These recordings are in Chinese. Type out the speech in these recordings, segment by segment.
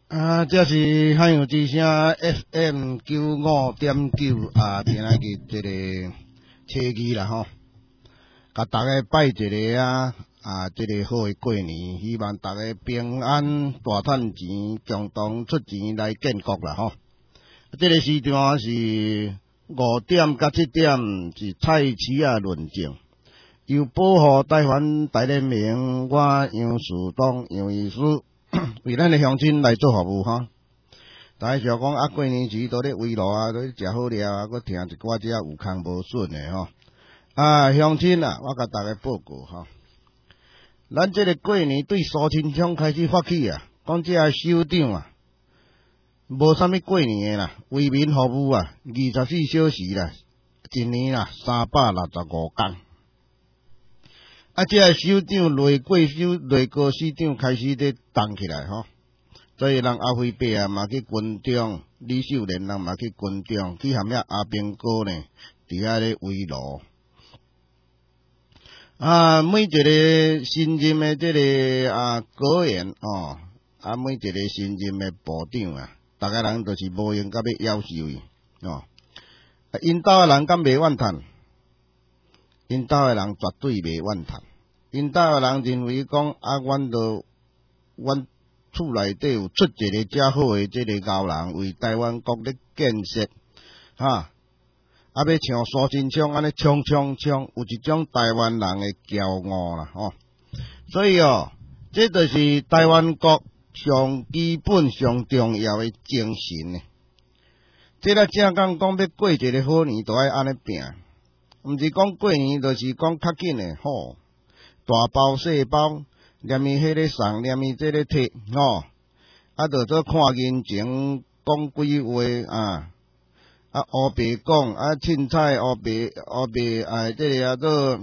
这是汉语之声 FM95.9今仔日这个初二啦吼，甲大家拜一个这个好诶过年，希望大家平安大赚钱，共同出钱来建国啦吼。这个时段是5点到7点是蔡市论证，由保护台湾大人民我杨树东杨医师为咱诶乡亲来做服务吼。大家想讲过年时都咧围炉都咧食好料搁听一寡只有空无顺诶吼。乡亲我甲大家报告吼，咱这个过年对苏清昌开始发起讲这首长无啥物过年诶啦，为民服务24小时啦，一年365天。这首长内阁市长开始咧动起来吼，所以人阿辉伯嘛去军中，李秀莲人嘛去军中，去含阿兵哥呢，伫遐咧围炉。每一个新任的这个阁员每一个新任的部长大家人都是无闲甲要夭寿伊因兜的人敢袂怨叹？因兜的人绝对袂怨叹。因兜的人认为讲阮厝内底有出一个遮好的这个高人，为台湾国咧建设要像苏清昌安尼冲，有一种台湾人的骄傲啦吼。所以这就是台湾国上基本上重要的精神呢。这正讲要过一个好年，都爱安尼拼，毋是讲过年就是讲较紧的吼，大包细包，念伊迄个送，念伊这个摕就做看人情，讲几话黑白讲凊彩黑白这个做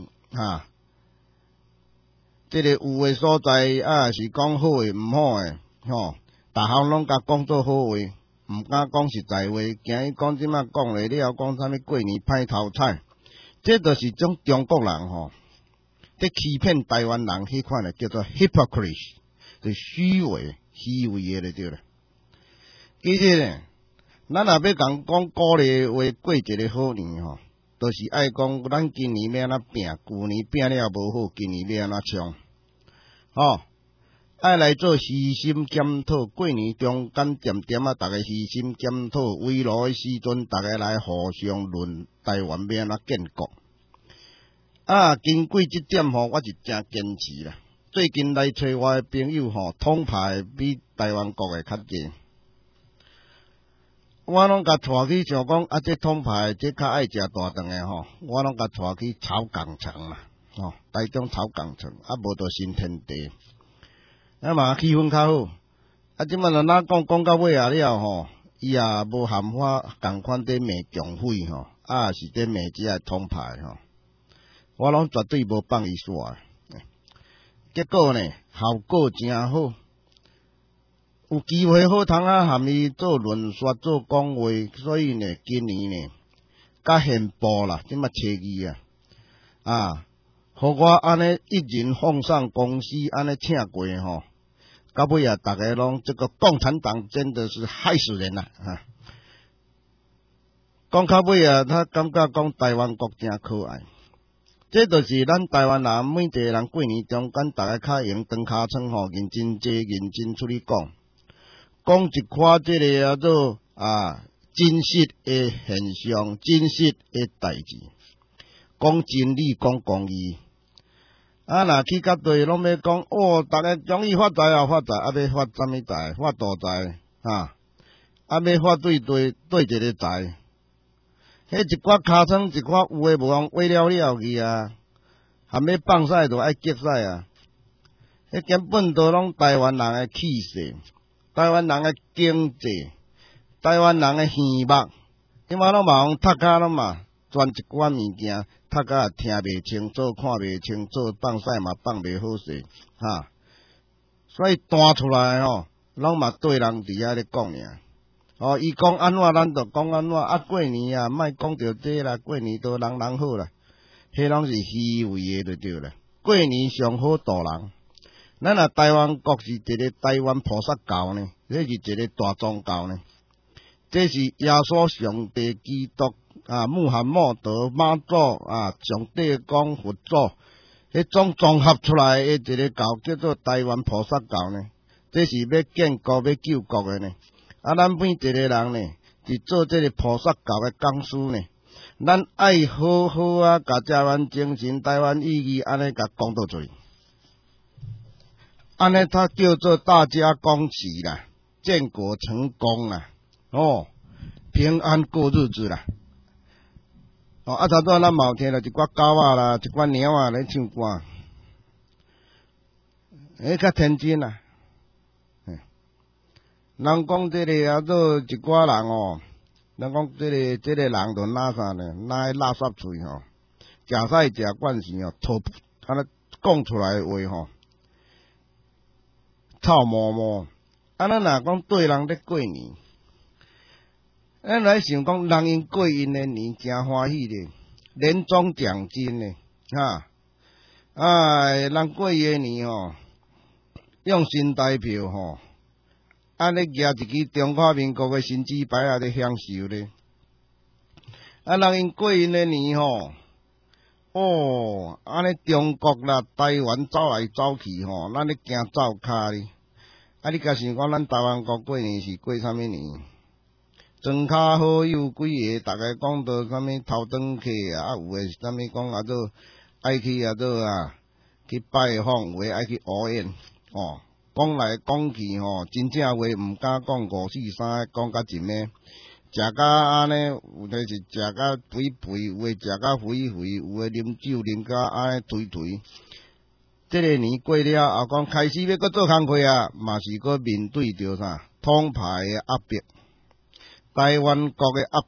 这个有诶所在是讲好诶，毋好诶吼，逐项拢甲讲做好话，毋敢讲实在话，惊伊讲即摆讲咧了，讲啥物过年歹头彩，这就是种中国人在欺骗台湾人迄款叫做 hypocrisy， 就是虚伪诶就对了。其实呢，咱若要讲鼓励话过一个好年就是爱讲咱今年要安怎拼，旧年拼了无好，今年要安怎冲爱来做虚心检讨，过年中间点大家虚心检讨，围炉诶时阵，大家来互相论台湾要安怎建国。经过这点我是真坚持啦。最近来找我诶朋友统派比台湾国诶较济。我拢甲带去想讲这统派这较爱食大肠诶我拢甲带去草港城啦台中草港城无到新天地嘛气氛较好即摆若讲到尾了伊也无含花共款伫骂共匪是伫骂即个统派我拢绝对无放伊煞结果呢效果真好。有机会好通含伊做论说做讲话，所以呢，今年呢，甲现报啦，即摆初二互我安尼一人奉上公司安尼请过到尾大家拢这个共产党真的是害死人啦讲到尾他感觉讲台湾国真可爱，这就是咱台湾人每一个人过年中间，大家较用长尻川认真坐，认真出去讲一寡这个做真实的现象，真实的代志，讲真理，讲公义。若去到对拢要讲大家终于发财发财，要发什么财？发大财要发对一个财。迄一寡尻川，一寡有诶无用，挖了去含要放屎就爱激屎迄根本都拢台湾人诶气势。台湾人诶经济，台湾人诶耳目，即摆拢嘛用读骹拢嘛，全一寡物件读骹听袂清楚，看袂清楚，放屎嘛放袂好势所以弹出来拢嘛对人伫遐咧讲尔伊讲安怎，咱就讲安怎过年莫讲着这啦，过年都人好啦，迄拢是虚伪诶就对啦。过年上好大人。 咱台湾国是一个台湾菩萨教呢，这是一个大宗教呢。这是耶稣上帝基督穆罕默德妈祖上帝讲佛祖，迄种综合出来的一个教叫做台湾菩萨教呢。这是要建国要救国的呢。咱每一个人呢，是做这个菩萨教的讲师呢。咱爱好好甲台湾精神、台湾意义安尼甲讲到嘴，安尼他叫做大家恭喜啦，建国成功啦，平安过日子啦。差不多咱嘛有听到一寡狗仔啦，一寡猫仔咧唱歌，较天真啦。人讲这个做一寡人人讲这个人就哪啥呢？哪垃圾嘴食屎食惯是吐安尼讲出来的话臭毛毛。咱若讲对人咧过年，咱来想讲人因过因的年真欢喜咧，年终奖金咧人过伊的年用新台票安尼举一支中华民国的新纸牌咧享受咧。人因过因的年安尼中国啦、台湾走来走去咱咧行走骹咧。你甲想讲咱台湾国过年是过啥物年？庄脚好友几个，逐个讲到啥物头顿客有诶是啥物讲做爱去去拜访，有诶爱去乌宴讲来讲去真正话毋敢讲543，讲甲真诶，食甲安尼，有的是食甲肥肥，有诶食甲肥肥，有诶啉酒啉甲安尼颓颓。这个年过了后，讲开始要搁做工课嘛是搁面对着啥统派诶压迫，台湾国诶压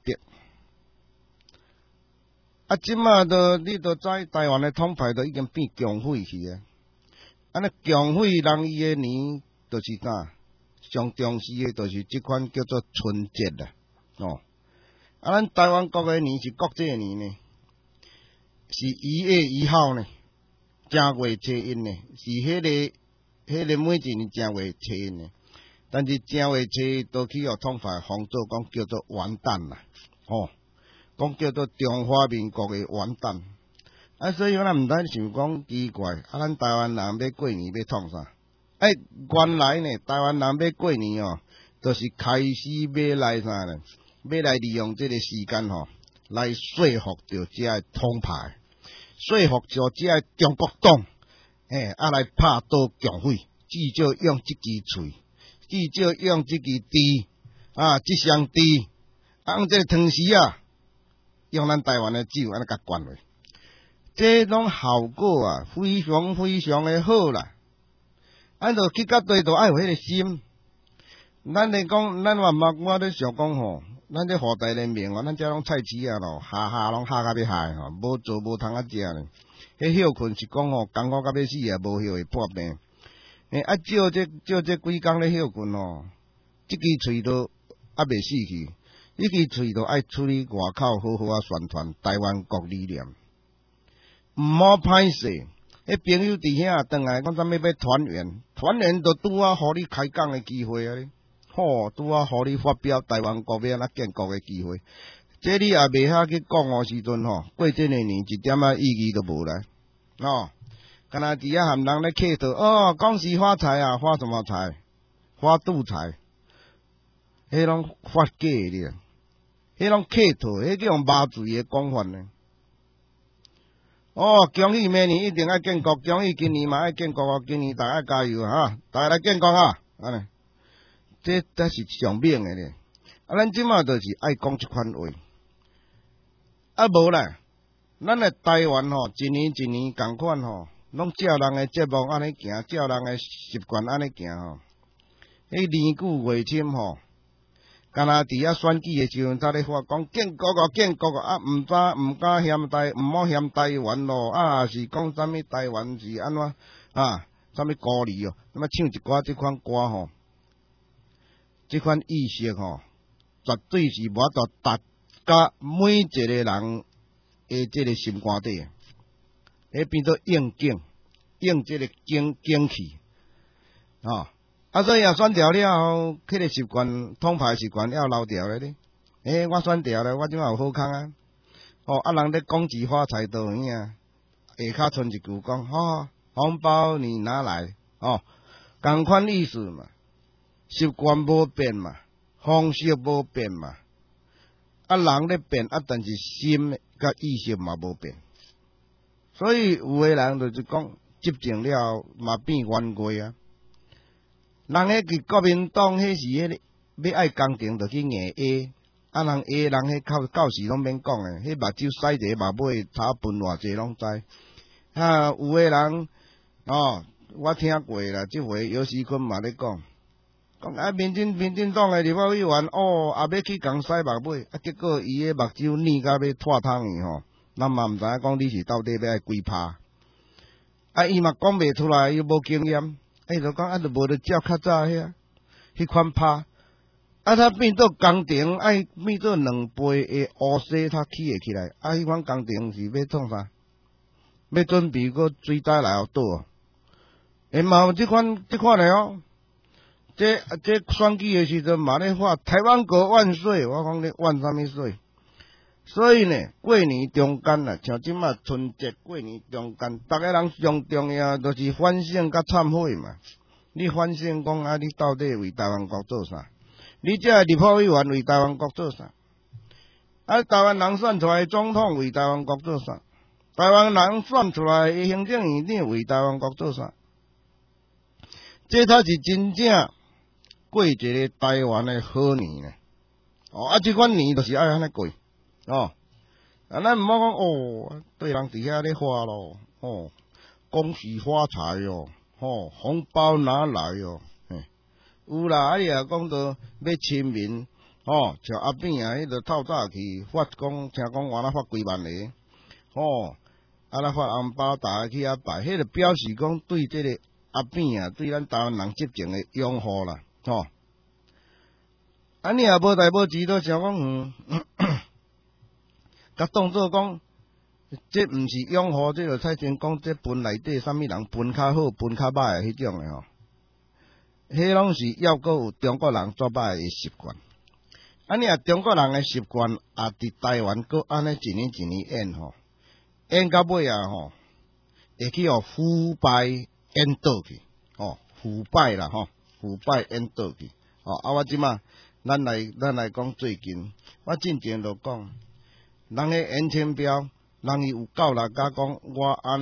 迫。即马你知台湾诶统派都已经变共匪去安尼共匪人伊诶年就是啥？上重视诶就是即款叫做春节啦。咱台湾国诶年是国际年呢，是1月1号呢。正月初一呢，是迄个每一年正月初一呢，但是正月初一都去统派封做讲叫做元旦啦，讲叫做中华民国的元旦。所以咱毋知想讲奇怪，咱台湾人要过年要创啥？原来呢，台湾人要过年就是开始要来啥呢？要来利用这个时间来说服着这个统派。说服着这个中国党，来拍倒共匪，至少用这支喙，至少用这支箸，这双箸，用这个汤匙用咱台湾的酒安尼甲灌落，这种效果非常非常的好啦。就去到对都爱有迄个心。咱咧讲，咱我咧想讲咱这华大人民咱这拢菜市咯，下拢下甲要害无做无通食咧。迄休困是讲艰苦甲要死无休会破病。照这几工咧休困这支喙都未死去，这支喙都爱出去外口好好宣传台湾国理念，毋好歹势。朋友伫遐转来讲啥物要团圆就拄互你开讲的机会咧。拄互你发表台湾国要安怎建国的机会，这你也袂晓去讲时阵过这个年一点意义都无来敢若伫遐含人咧客套恭喜发财发什么财？发肚财，迄拢发假的，迄拢客套，迄叫用麻醉的讲法呢。恭喜明年一定爱建国，恭喜今年嘛爱建国今年大家加油大家来建国安尼。这才是上命的咧。咱即马就是爱讲这款话。无啦，咱的台湾一年一年共款拢照人的节目安尼行，照人的习惯安尼行迄年久月深敢若伫遐选举的时阵，才咧发讲建国建国毋敢嫌台，毋好嫌台湾咯是讲啥物台湾是安怎啥物孤立那么唱一寡即款歌这款意识绝对是摸到大家每一个人的这个心肝底，变做应景，应这个景气， 所以也选调了后，迄个习惯，统派习惯要留调咧。我选调了，我即马有好康啊。人咧恭喜发财倒有影，下骹剩一句讲，红包你拿来，同款意思嘛。习惯无变嘛，方式无变嘛。人咧变，但是心甲意识嘛无变。所以有诶人就是讲，执政了嘛变冤贵啊。人迄个国民党迄时迄个要爱工程，就去硬 A， 人 A 人迄到时拢免讲诶，迄目睭洗一个目尾，差分偌济拢知。有诶人我听过啦，即回尤锡坤嘛咧讲民进党诶立法委员也要去共洗目尾，结果伊诶目睭腻甲要脱汤去咱嘛毋知影讲你是到底要爱几拍。伊嘛讲袂出来，又无经验。就讲就无得照较早迄款拍，他变做工程，变做2倍诶乌西，他起会起来。迄款工程是要创啥？要准备个水灾来后倒嘛有即款诶这选举诶时阵嘛咧发台湾国万岁，我讲咧万啥物岁？所以呢，过年中间啦，像即马春节过年中间，逐个人上重要就是反省甲忏悔嘛。你反省讲你到底为台湾国做啥？你这立法委员为台湾国做啥？台湾人选出来的总统为台湾国做啥？台湾人选出来的行政院长为台湾国做啥？这才是真正过一个台湾的好年呢。这款年就是爱安尼过。咱毋好讲对人伫遐咧花咯，恭喜发财哟，红包拿来哟，有啦，你也讲到要亲民，像阿扁迄个透早去发讲，听讲原来发几万个，发红包，大家去遐拜，迄个表示讲对这个阿扁对咱台湾人执政的拥护啦，你也无代无志，都想讲甲当作讲，这毋是拥护，这就蔡真讲，这分内底啥物人分较好，分较歹诶迄种诶迄拢是要搁有中国人做歹诶习惯。你若中国人诶习惯伫台湾搁安尼一年一年演到尾会去腐败演倒去，腐败啦腐败演倒去。我即马咱来讲最近，我之前就讲。人迄演签表，人伊有够力甲讲，我安尼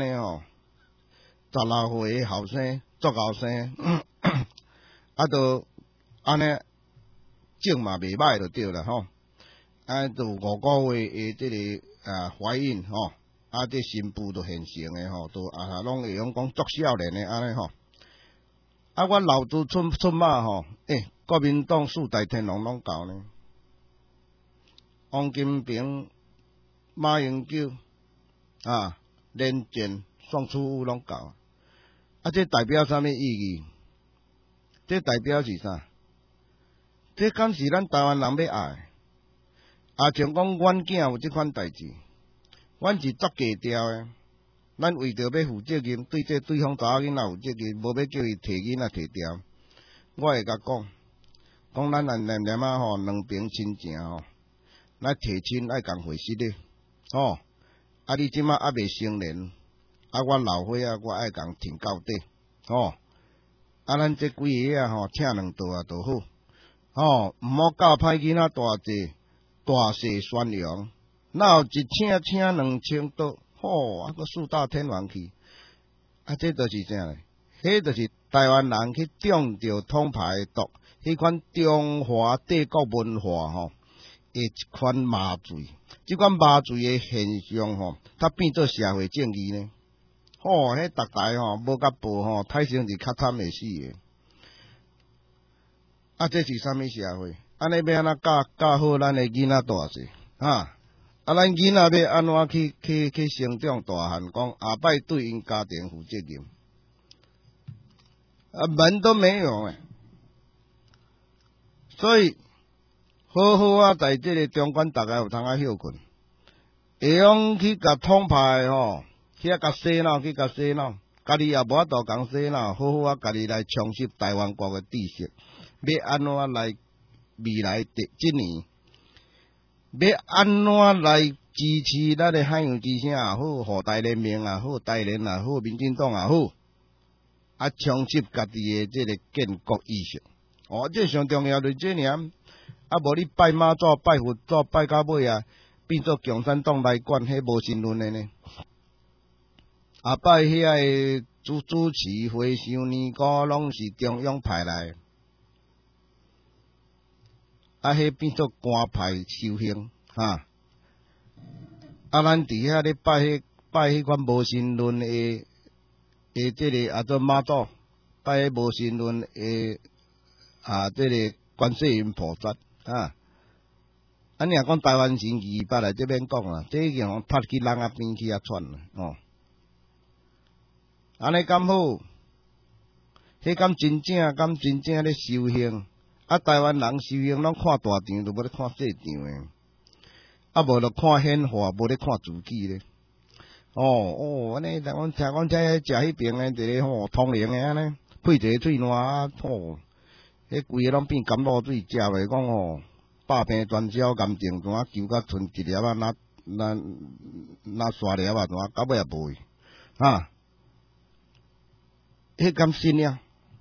16岁诶后生足后生，就安尼种嘛袂歹就对啦就5个月诶即个怀孕这新妇就现成诶都拢会用讲足少年诶安尼我老祖出马国民党4大天王拢搞呢，王金平。马英九连战、宋楚瑜拢搞，这代表啥物意义？这代表是啥？这敢是咱台湾人要爱？像讲阮囝有即款代志，阮是作低调诶。咱为着要负责任，对方查某囡仔有责任，无要叫伊摕囡仔摕掉。我会甲讲咱念念两边亲情咱提亲爱共回息咧。你即马未成年，我老岁我爱共挺到底，咱这几个请2道就好，毋好教歹囡仔大势宣扬，哪有一请2000刀，搁4大天王去，这就是啥咧？迄就是台湾人去中着统派毒，迄款中华帝国文化一款麻醉。即款麻醉诶现象它变做社会正义呢。迄逐台无甲报太生是较惨会死诶。这是啥物社会？安尼要安怎教好咱诶囡仔大势咱囡仔要安怎去成长大汉？讲下摆对因家庭负责任，门都没有诶。所以。好在这个中间，大家有通休困，会用去甲统派去甲洗脑， 家己也无法度讲洗脑，好好啊，家己来充实台湾国嘅知识，要安怎来未来今年，要安怎来支持咱嘅海洋之声也好，互台联盟也好，台联也好，民进党也好，啊，充实家己嘅即个建国意识。哦，这上重要就是这样。啊，无你拜妈祖、拜佛祖、拜到尾啊，变做共产党来管，迄无神论的呢。啊，拜遐个主持会上年糕，拢是中央派来，啊，迄变做官派修行哈。啊，咱伫遐咧拜迄款无神论的即个做妈祖，拜迄无神论的即个观世音菩萨。你若讲台湾神奇捌来，这免讲啦，这已经互拍去人边去窜啦，哦。安尼敢好？迄敢真正咧修行？啊，台湾人修行拢看大场，都无咧看细场诶。啊，无就看显化，无咧看自己咧。安尼，听讲这食迄边诶，一个通灵诶安尼，配一个喙烂迄规个拢变甘露水，食袂讲百病专消，癌症怎啊求甲剩一粒啊，那刷粒啊，怎啊到尾也无去迄敢信呀？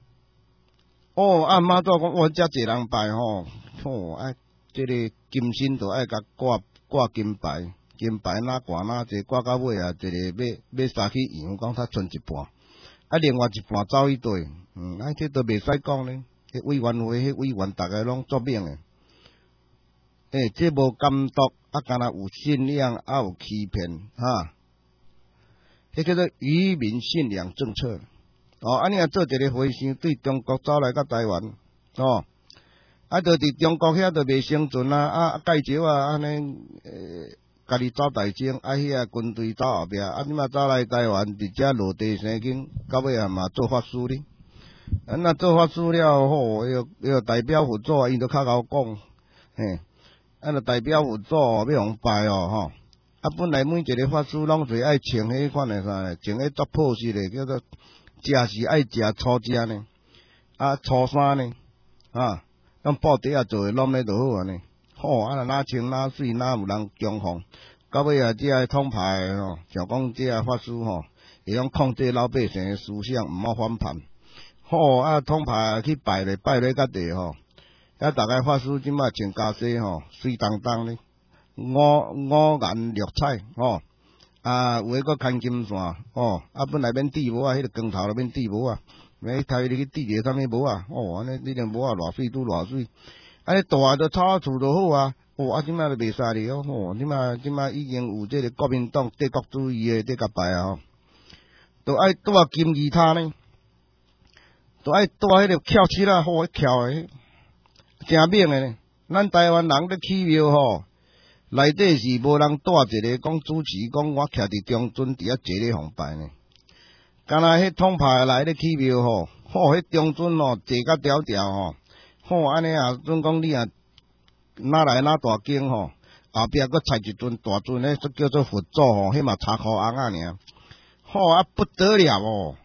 妈祖讲，遮济人拜即个金身都爱甲挂金牌，金牌哪挂哪济，挂到尾啊，一个要杀去羊，讲他剩一半，另外一半走去对，这都袂使讲咧。迄委员会，迄委员，逐个拢作命诶。这无监督，敢若有信仰，有欺骗，迄叫做愚民信仰政策。你若做一个和尚，对中国走来到台湾，就伫中国遐就袂生存啊，介绍安尼，家己走大清，遐军队走后壁，你嘛走来台湾，伫遮落地生根，到尾啊嘛做法师哩。那做法师了吼，要代表佛祖，伊就较贤讲，就代表佛祖要互拜本来每一个法师拢是爱穿迄款诶啥，穿迄足朴实诶，叫做食是爱食粗食呢，粗衫呢，用布袋啊做诶，拢咧就好安尼，哪穿哪水，哪有人供奉，到尾啊，这统派像讲这法师会用控制老百姓诶思想，毋好反叛。统派去拜咧甲地遐逐个法师即摆穿袈裟水当当咧，五颜六彩有诶搁牵金线本来免戴帽迄个光头都免戴帽台你去戴一个啥物帽安尼你个帽偌水拄偌水，你大就炒厝就好即摆就袂使哩即摆已经有即个国民党帝国主义诶伫甲拜都爱拄金字塔呢。都爱带迄个翘起啦，好翘诶，真猛诶呢。咱台湾人咧起庙内底是无人带一个讲主持讲我徛伫中尊伫遐坐咧奉拜呢。敢若迄统派来咧起庙迄中尊坐甲调调安尼准讲你哪来哪大经后壁佫插一尊大尊咧，叫做佛祖迄嘛茶箍红仔不得了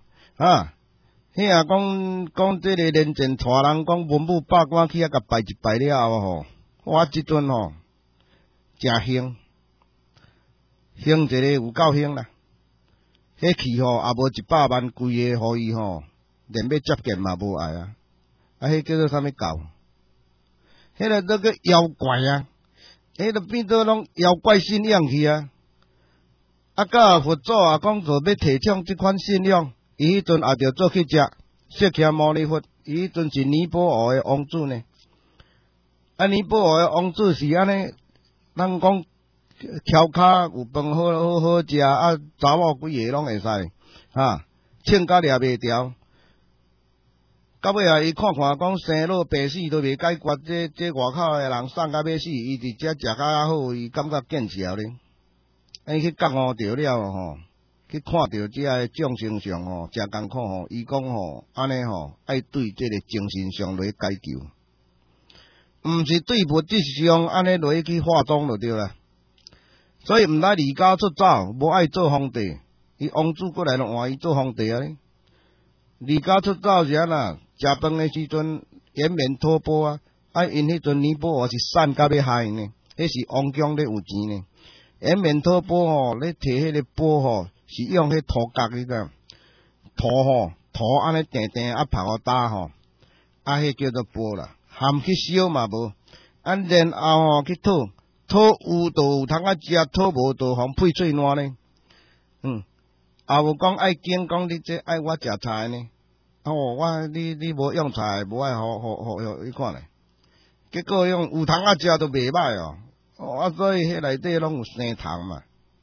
讲这个连前带人讲文武百官去甲拜一拜了后即阵真兴一个有够兴啦，迄气也无100万规个，互伊连要接见嘛无爱迄叫做啥物教？迄个叫妖怪迄个变做拢妖怪信仰去甲佛祖讲做要提倡即款信仰。伊迄阵也着做去食释迦牟尼佛，伊迄阵是尼泊尔诶王子呢。尼泊尔诶王子是安尼，咱讲翘骹有饭好食查某几个拢会使穿甲掠袂牢。到尾伊看讲生老病死都袂解决，这外口诶人送甲要死，伊伫遮食较好，伊感觉见笑咧。去觉悟着了去看到这个众生相真艰苦伊讲安尼爱对这个精神上来解救，毋是对物质上安尼落去化妆就对啦。所以毋来离家出走，无爱做皇帝， 伊王子过来就换伊做皇帝啊咧。离家出走时啦，食饭诶时阵掩面吐蕃啊，因迄阵尼泊尔是散甲要害呢，迄是王强咧有钱呢。掩面吐蕃吼，咧摕迄个钵吼，是用迄土角你知？土安尼定定拍互打吼，迄叫做钵啦，含去烧嘛无，然后吼去吐有就有通食，吐无就互配喙烂呢。也无讲爱惊讲你这爱我食菜呢，你无用菜，无爱互你看咧。结果用有通食都袂歹哦，所以迄内底拢有生虫嘛。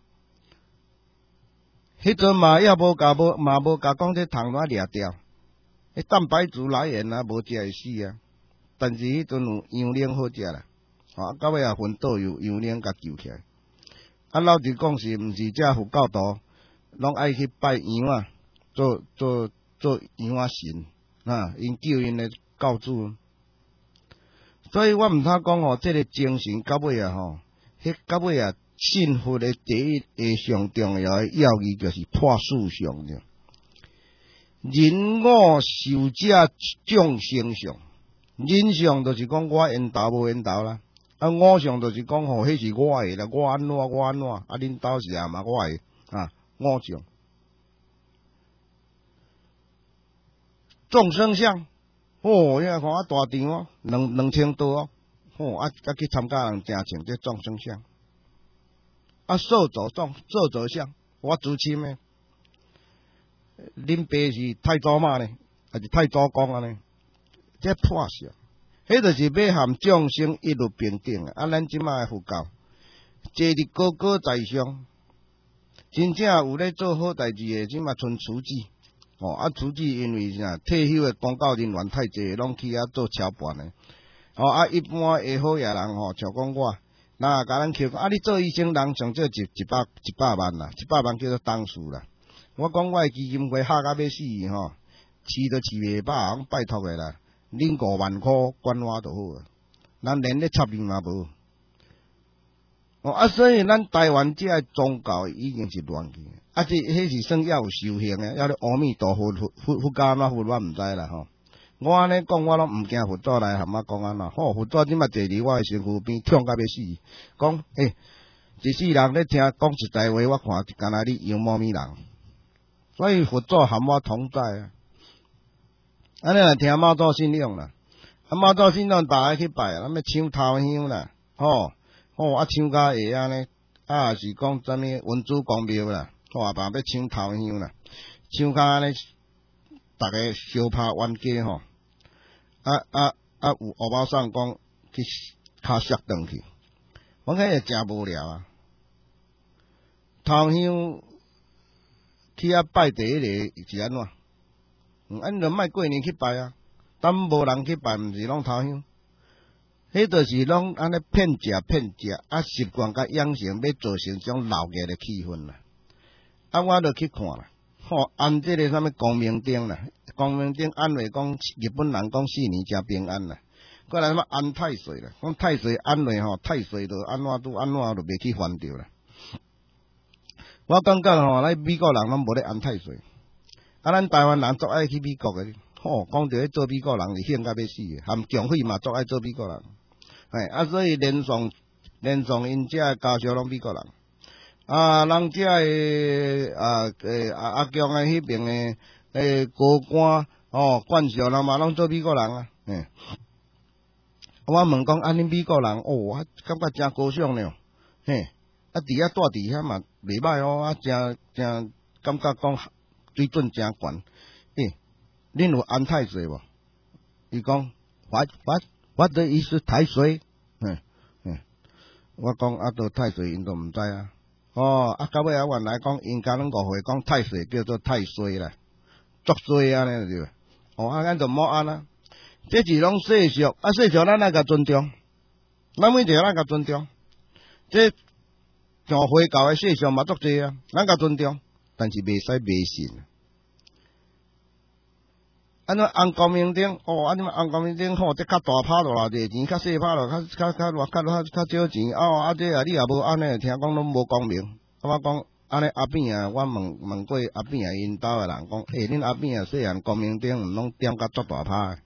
迄阵嘛也无甲讲这虫仔掠掉，迄蛋白质来源啊，无食会死啊。但是迄阵有羊奶好食啦，到尾啊昏倒羊奶甲救起来。老实讲是毋是这佛教徒？拢爱去拜羊啊，做羊啊神因救因的教主。所以我毋通讲吼，这个精神到尾啊吼，迄到尾啊，信佛的第一个上重要的要义就是破四相了。人我受者众生相，人相就是讲我缘投无缘投啦，我相就是讲吼，迄是我的啦，我安怎，恁兜是嘛我的我相，众生相，你看大场2000多去参加人真穿这众生相，寿者相，我主亲的，恁爸是太祖妈呢，还是太祖公呢？这破相，迄就是要含众生一律平等咱即卖佛教，坐伫高高在上。真正有咧做好代志诶，即嘛剩厨子厨子因为啥退休诶公教人员太济，拢去做超班诶。一般会好野人像讲我，甲咱求你做医生人上少100万啦，100万叫做当数啦。我讲我诶基金会下甲要死饲都饲袂饱，拜托诶啦，恁5万箍管我就好啊，咱连咧插面嘛无。所以咱台湾这宗教已经是乱去，迄是算要有修行诶，要咧阿弥陀佛佛教安怎佛我毋知啦吼。我安尼讲，我拢毋惊佛祖来含我讲安怎。佛祖即马坐伫我诶身躯边，痛甲要死，讲一世人咧听讲实在话，我看敢若你羊毛咪人，所以佛祖含我同在啊。安尼来听妈祖信仰啦，妈祖信仰大家去拜，咱要抢头香啦，抢甲会安尼，是讲啥物文殊公庙啦，爸要抢头香啦，抢甲安尼，逐个相拍冤家有乌包送讲去骹摔转去，我看也真无聊啊。头香去拜第一个是安怎？就莫过年去拜啊，等无人去拜，毋是拢头香。迄就是拢安尼骗食，习惯甲养成要造成种老嘅的气氛啦。我就去看啦，安这个啥物光明顶啦，光明顶安慰讲日本人讲4年真平安啦。过来什么安太岁啦，讲太岁安慰太岁就安怎就袂去烦着啦。我感觉咱美国人拢无咧安太岁，咱台湾人足爱去美国嘅，讲着做美国人是兴甲要死嘅，含强匪嘛足爱做美国人。所以连上因遮家属拢美国人，人遮阿强迄边高官官校人嘛拢做美国人啊。我问讲恁美国人我感觉真高尚呢。伫遐住伫遐嘛袂歹真感觉讲水准真悬。恁有安太岁无？伊讲 what is 太岁？我讲都太岁因都毋知啊。到尾原来讲因家拢误会讲太岁叫做太岁啦，作衰安尼就对。咱就莫安啦。这是拢世俗，世俗咱爱甲尊重，咱每一个咱甲尊重。这像回教的世俗嘛足济啊，咱甲尊重，但是袂使迷信。安怎红光明顶？安怎红光明顶这较大拍落偌济钱，较细拍落较少钱。这你也无安尼，听讲拢无光明。我讲安尼阿扁啊，我问过阿扁啊，因兜诶人讲，恁阿扁啊，细汉光明顶毋拢点甲足大拍。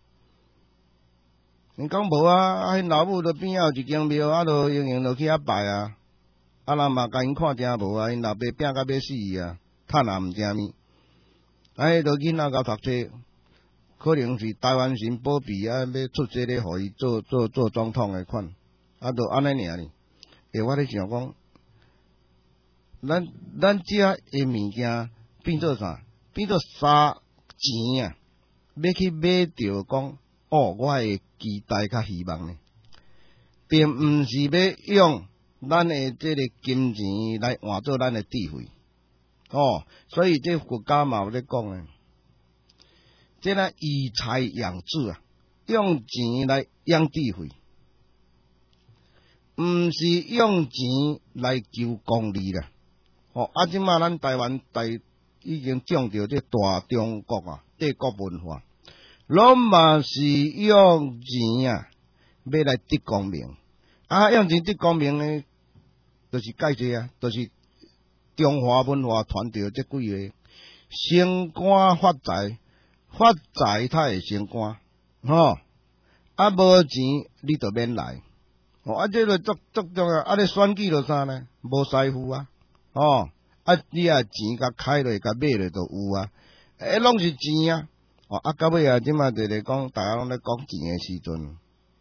因讲无啊，因老母著边仔有一间庙，著用用著去遐拜啊。人嘛甲因看诚无啊，因老爸拼甲要死啊，趁也毋食物。迄著囡仔甲读册，可能是台湾神保庇啊，要出这咧，互伊做总统诶款，著安尼尔呢。我咧想讲，咱遮诶物件变做啥？变做啥钱啊？要去买着讲，我会期待较希望呢，并毋是要用咱诶这个金钱来换做咱诶智慧。所以这国家嘛有咧讲诶，这呢以财养智啊，用钱来养智慧，毋是用钱来求功利啦。即马咱台湾已经种着这大中国啊，帝国文化，拢嘛是用钱啊，要来得光明。用钱得光明诶，就是介济啊，就是中华文化传着这几个升官发财，发财才会升官，无钱你就免来，这个足重要。你选举就啥呢？无财富啊，你啊钱甲开落甲买落就有啊，拢是钱啊，到尾啊，即马就咧讲，大家拢咧讲钱诶时阵，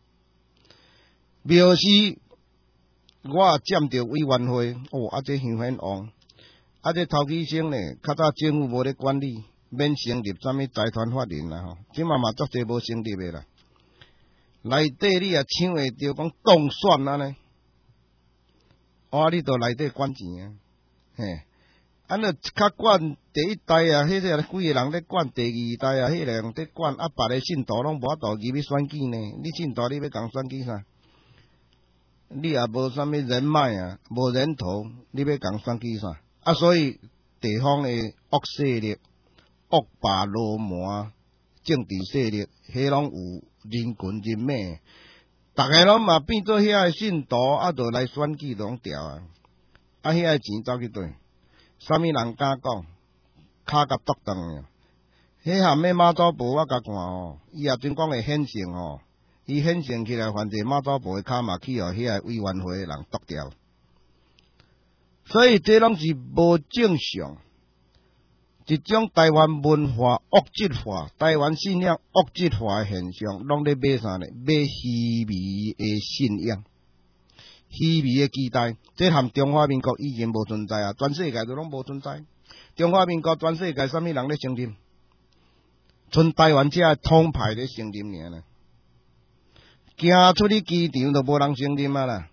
庙司我也占着委员会，这香很旺。这头起先呢，较早政府无咧管理，免成立啥物财团法人啦即嘛足侪无成立诶啦。内底你也抢会着讲当选安尼，你着内底管钱啊，嘿，著较管第一代啊，迄个几个人咧管，第二代啊，迄个人咧管，别个信徒拢无法度入去选举呢。你信徒你要共选举啥？你也无啥物人脉啊，无人头，你要共选举啥？所以地方诶恶势力、恶霸罗魔、政治势力，迄拢有人群人马，逐个拢嘛变做遐诶信徒，就来选举拢调啊。遐诶钱走去对，啥物人敢讲？骹甲剁断了。迄含诶马祖婆我甲看伊也真讲会显性伊显性起来，反正马祖婆诶骹嘛去互遐委员会诶人剁掉。所以这拢是无正常，一种台湾文化恶质化、台湾信仰恶质化诶现象，拢咧买啥呢？买虚伪诶信仰、虚伪诶期待。这含中华民国已经无存在啊，全世界都拢无存在。中华民国全世界啥物人咧承认？剩台湾遮统派咧承认尔呢？行出去机场都无人承认啊啦！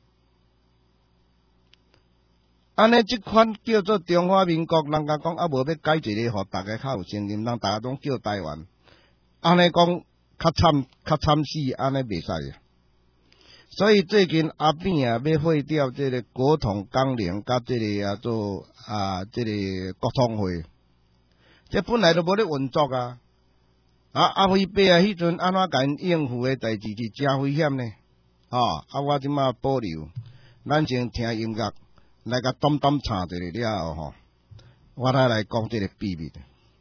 安尼即款叫做中华民国，人家讲无要改一个，互大家较有承认，人大家拢叫台湾。安尼讲较惨死，安尼袂使啊。所以最近阿扁要废掉这个国统纲领，甲这个做这个国统会，这本来都无咧运作啊。阿辉伯迄阵安怎甲因应付诶代志是真危险呢？我即马保留，咱先听音乐。来甲短短唱一下了后我来讲这个秘密。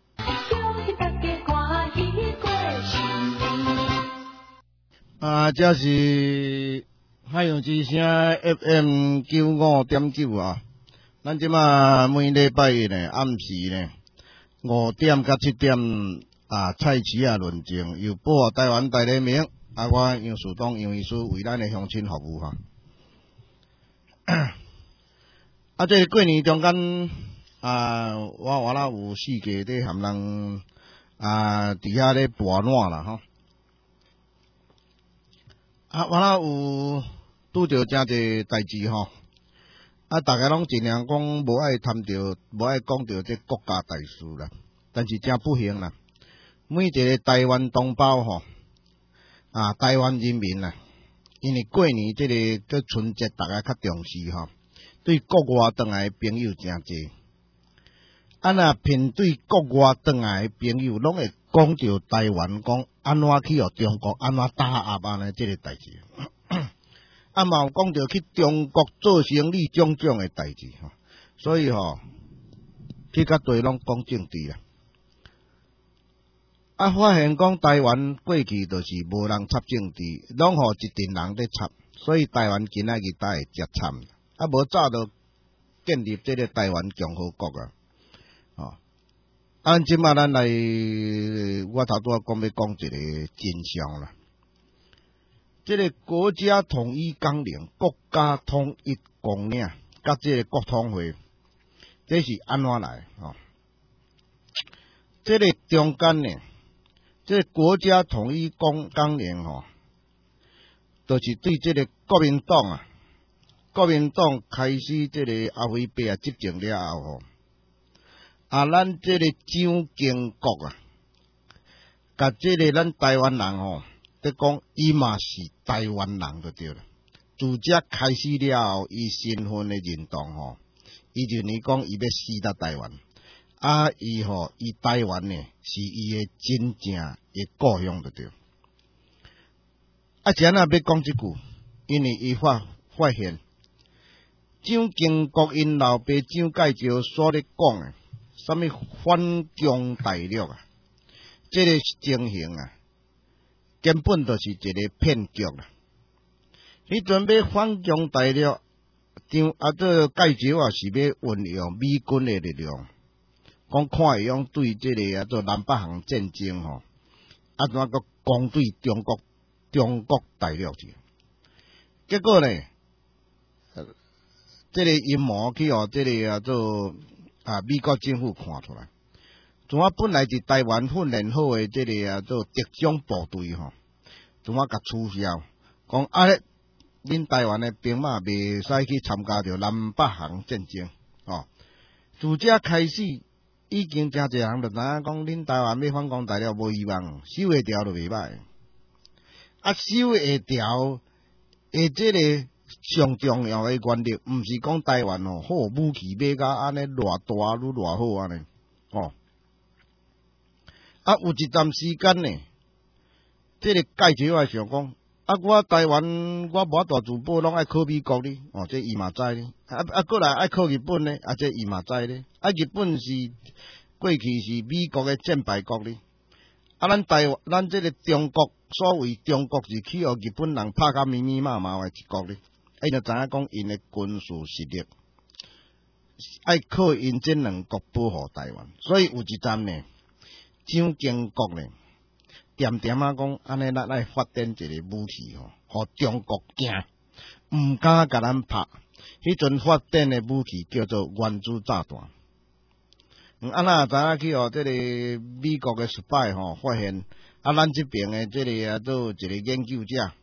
这是海洋之声 FM 95.9啊。咱即马每礼拜一呢暗时呢5点到7点蔡市啊论证，由保护台湾代理名我杨树东杨医师为咱的乡亲服务这过年中间我原来有4家咧含人伫遐咧博暖啦原来有拄着真侪代志大家拢尽量讲无爱谈着，无爱讲着这国家大事啦，但是真不幸啦，每一个台湾同胞台湾人民啦，因为过年这个春节大家较重视对国外转来的朋友真侪，若偏对国外转来的朋友，拢会讲着台湾讲安怎去互中国安怎打压安尼这个代志，嘛有讲着去中国做生意种种的代志所以去甲对拢讲政治啦。发现讲台湾过去就是无人插政治，拢互一群人咧插，所以台湾今仔日才会遮惨。无早就建立这个台湾共和国啊。即马咱来，我头拄仔讲要讲一个真相啦。这个国家统一纲领、国家统一纲领，甲这个国统会，这是安怎来？这个中间呢？这国家统一纲领就是对这个国民党开始这个阿辉伯执政了后咱这个蒋经国甲这个咱台湾人在讲伊嘛是台湾人就对了。自这开始了后，伊身份的认同伊就你讲伊要死在台湾。伊台湾呢是伊的真正的故乡，对对。怎要讲这句？因为伊发现，蒋经国因老爸蒋介石所咧讲的，什么反共大陆这个情形根本就是一个骗局啦。你准备反共大陆，这介石是要运用美军的力量。讲看会用对这个做南北韩战争怎个攻对中国大陆去？结果呢，这个阴谋去这个做美国政府看出来，怎啊本来是台湾训练好的这个做特种部队怎啊甲取消？讲恁台湾的兵马袂使去参加着南北韩战争自这开始。已经真侪人就知影讲，恁台湾要反攻大陆无希望，守会条就袂歹。守会条的这个上重要的原则，毋是讲台湾好武器买甲安尼偌大愈偌好安尼有一段时间呢，这个介石也想讲，我台湾我无法度自保，拢爱靠美国呢。这伊嘛知呢。过来爱靠日本呢。这伊嘛知呢。日本是过去是美国的战败国呢。咱这个中国，所谓中国是去互日本人拍甲密密麻麻的一国呢。就知影讲因的军事实力，爱靠因这两国保护台湾。所以有一站呢，蒋经国呢。点讲，安尼咱来发展一个武器互中国惊，毋敢甲咱拍。迄阵发展的武器叫做原子炸弹。知影去这个美国的 spy 发现咱这边的这个做一个研究者，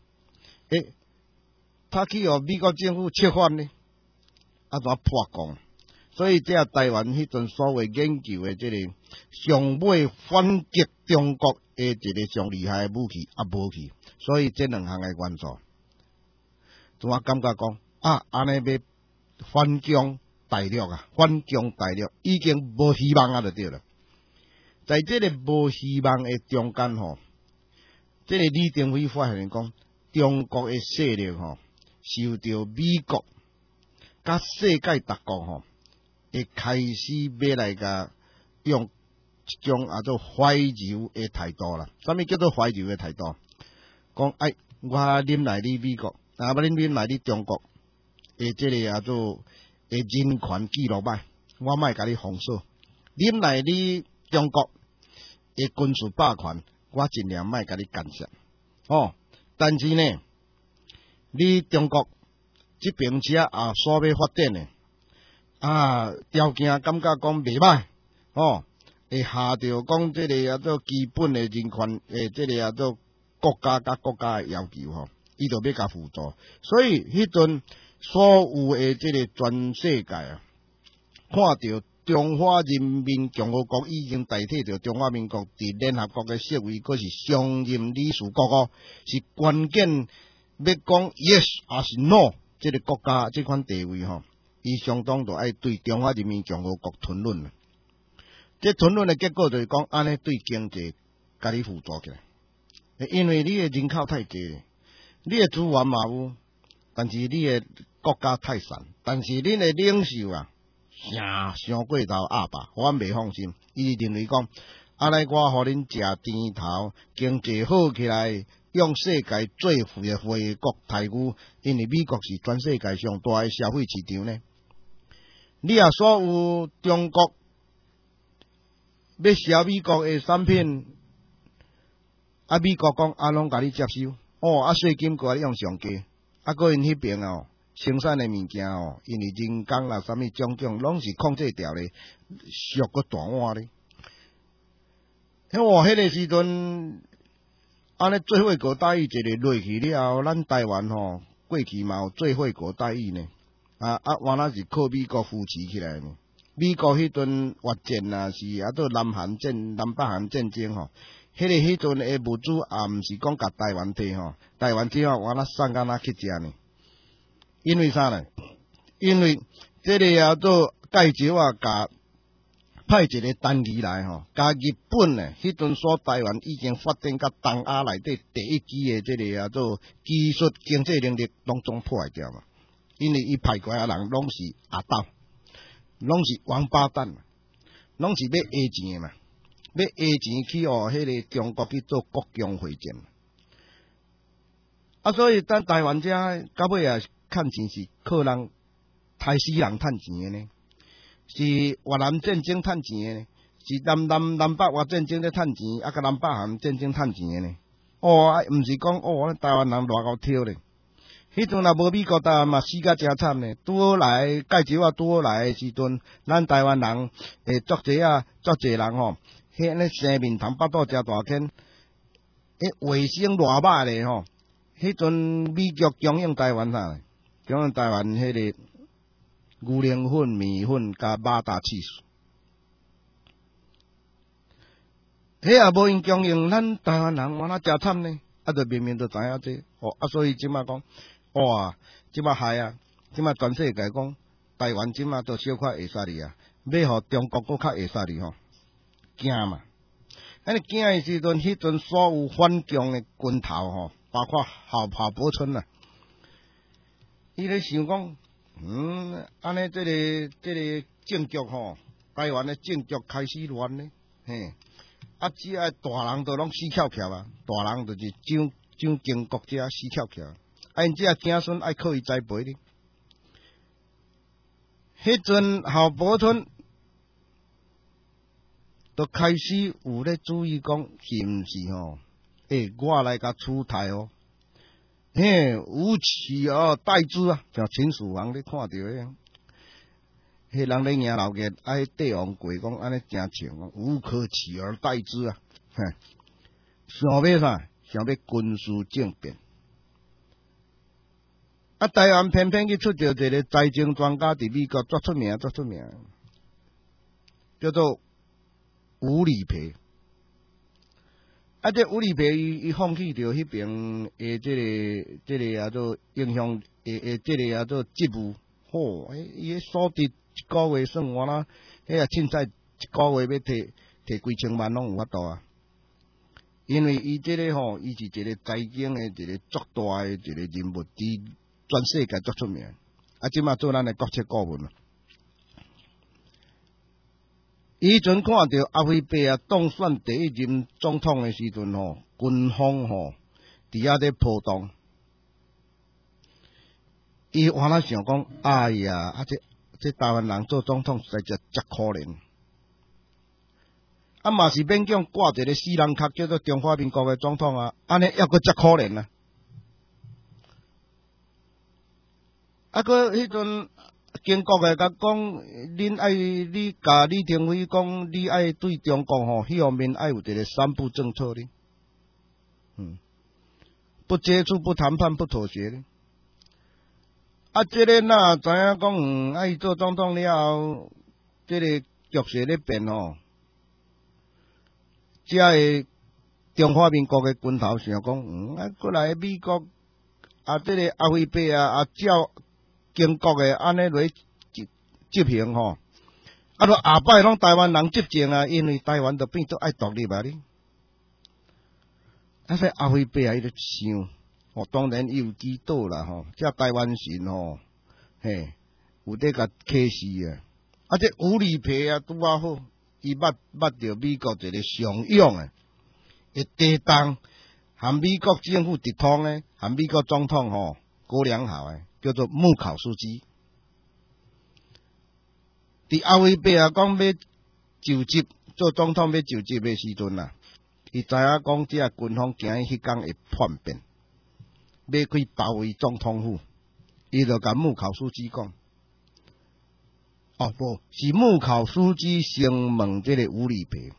他去美国政府切换呢，怎破功？所以这台湾迄阵所谓研究的这个上尾反击中国的一个上厉害的武器无去，所以这两项的元素，怎啊感觉讲安尼要反攻大陆反攻大陆已经无希望就对了。在这个无希望的中间这个李登辉发现讲，中国的势力受到美国甲世界各国会开始要来甲用一种做怀柔的态度啦。什么叫做怀柔的态度？讲我啉来你美国，我啉来你中国的这个做的人权记录摆，我莫甲你封锁。啉来你中国的军事霸权，我尽量莫甲你干涉。但是呢，你中国这边车所要发展的。条件感觉讲袂歹会下着讲这个做基本的人权这个做国家甲国家的要求伊就要甲辅助。所以迄阵所有的这个全世界看到中华人民共和国已经代替着中华民国伫联合国的席位，佫是常任理事国是关键要讲 yes 还是 no 这个国家这款地位伊相当就爱对中华人民共和国吞论了。这吞论的结果就是讲，安尼对经济甲你辅助起来，因为你的人口太低，你的资源嘛有，但是你的国家太散，但是恁的领袖伤过头鸭吧，我袂放心。伊认为讲，来我互恁食甜头，经济好起来，用世界最富的国待遇，因为美国是全世界上大的消费市场呢。你若所有中国要销美国的产品，美国讲拢甲你接收，税金过来用上低，个因迄边生产的物件因为人工啦，啥物种拢是控制掉咧，俗个大碗咧。迄个时阵，做伙国待遇一个落去了后，咱台湾过去嘛有做伙国待遇呢。原来是靠美国扶持起来呢。美国迄阵越战啊，是到南北韩战争迄阵的物资毋是讲甲台湾摕台湾只好原来送到哪去食呢？因为啥呢？因为这个做介绍甲派一个单机来甲日本呢，迄阵所台湾已经发展到东亚内底第一支的这个做技术经济能力拢总破坏掉嘛。因为伊派过来人拢是阿斗，拢是王八蛋，拢是要讹钱嘛，要讹钱去迄个中国去做国共会战。所以咱台湾遮到尾也趁钱是靠人台西人趁钱的呢，是越南战争趁钱的呢，是南北越战争咧趁钱，甲南北韩战争趁钱的呢。毋是讲台湾人偌够挑咧。迄阵若无美国，台湾嘛死甲真惨呢。拄好来介绍拄好来的时阵，咱台湾人足济人迄安尼生面通巴肚诚大间，卫生偌歹咧迄阵美国供应台湾啥？供应台湾迄个牛奶粉、面粉加马达起司，迄也无因供应，咱台湾人原来诚惨呢。就明明就知影这所以即马讲。即马害啊！即马全世界讲台湾即马都小可会杀你啊，要互中国搁较会杀你惊嘛！安尼惊的时阵，迄阵所有反共的军头包括郝柏村啊，伊咧想讲，安尼这个政局台湾的政局开始乱呢，只爱大人都拢死翘翘啊，大人就是蒋经国遮死翘翘。因这子孙爱靠伊栽培哩。迄阵郝柏村都开始有咧注意讲，是毋是我来甲出台武器带子啊，像秦始皇咧看到迄人咧赢老嘅，帝王过讲安尼真像无可取而代之啊，想要啥？想要军事政变。台湾偏偏去出着一个财政专家，伫美国足出名，叫做吴理培。这吴理培伊放弃着迄边诶，这个做影响这个做职务，伊迄所得一个月算我啦，迄凊彩一个月要摕几千万拢有法度啊。因为伊这个伊是一个财经诶一个足大诶一个人物，伫全世界足出名，即马做咱的国策顾问啊。以前看到阿辉伯当选第一任总统的时阵军方伫遐咧波动，伊原来想讲，哎呀，这台湾人做总统实在真可怜。嘛是勉强挂一个死人壳叫做中华民国的总统啊，安尼抑阁真可怜啊。个迄阵经国诶甲讲，恁爱你甲李登辉讲，你爱对中国迄方面爱有一个三不政策哩，不接触、不谈判、不妥协哩。这个哪知影讲，伊做总统了后，这个局势咧变这个中华民国诶军头想讲，过来美国这个阿辉伯照经国诶安尼来执行就下摆拢台湾人执政啊，因为台湾就变做爱独立啊哩。所以阿辉伯伊咧想，当然伊有知道啦这台湾神有得甲启示啊。 啊，这伍礼培啊，拄啊好，伊捌着美国一个上勇诶地动，和美国政府直通诶，和美国总统高良好诶，叫做穆考斯基。伫阿维伯啊讲要就职做总统要就职诶时阵啊，伊知影讲这军方今日迄天会叛变，要去包围总统府，伊就甲穆考斯基讲。不是穆考斯基先问这个伍礼培，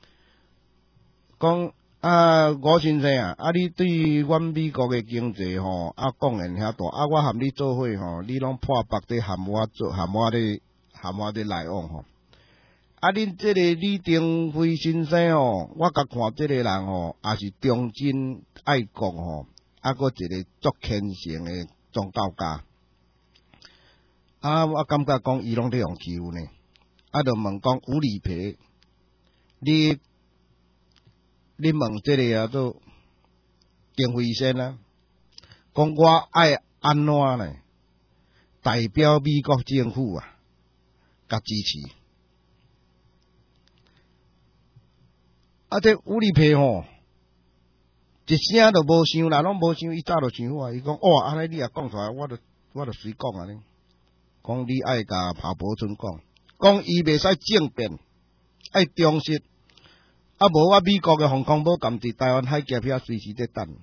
讲吴先生啊，你对阮美国的经济贡献遐大，我和你做伙你拢破百的含我的来往恁这个李登辉先生我甲看这个人也是忠贞爱国搁一个足虔诚的宗教家。我感觉讲伊拢在用欺负呢，就问讲伍礼培，你问这个做丁辉先啊，讲我爱安怎呢？代表美国政府甲支持。这伍礼培一声都无想啦，拢无想，伊早就想好伊讲安尼你也讲出来，我就随讲安尼。讲你爱甲郝柏村讲伊袂使政变，爱忠实，无我美国嘅防空母舰伫台湾海峡遐随时在等。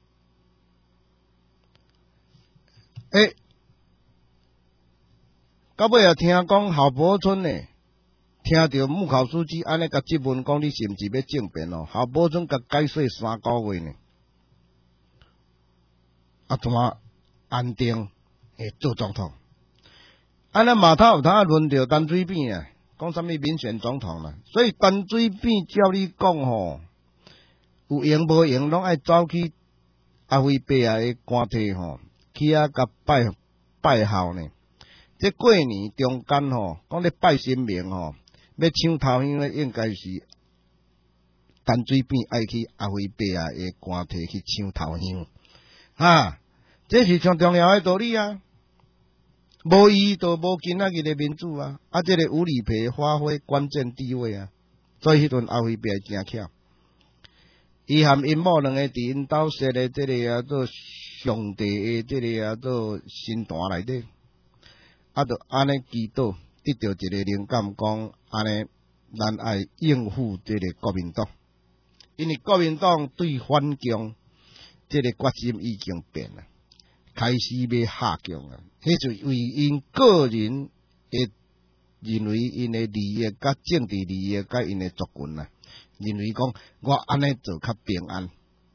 到尾听讲郝柏村呢，听到穆考斯基安尼甲质问讲你是毋是要政变郝柏村甲解释3个月呢，怎么安定会做总统？安尼马头有通轮到陈水扁啊，讲啥物民选总统啦，所以陈水扁照你讲有用无用，拢爱走去阿辉伯啊的官邸去甲拜孝呢。这过年中间讲咧拜神明要抢头香咧，应该是陈水扁爱去阿辉伯啊的官邸去抢头香这是上重要的道理啊。无伊就无今仔日的民主这个伍礼培发挥关键地位所以迄阵阿辉伯真巧，伊含因某两个伫因兜设的这个做上帝的这个做神坛内底，就安尼祈祷，得到一个灵感，讲安尼咱爱应付这个国民党，因为国民党对反共这个决心已经变了。开始要下降迄就为因个人会认为因的利益、甲政治利益、甲因的族群认为讲我安尼做较平安，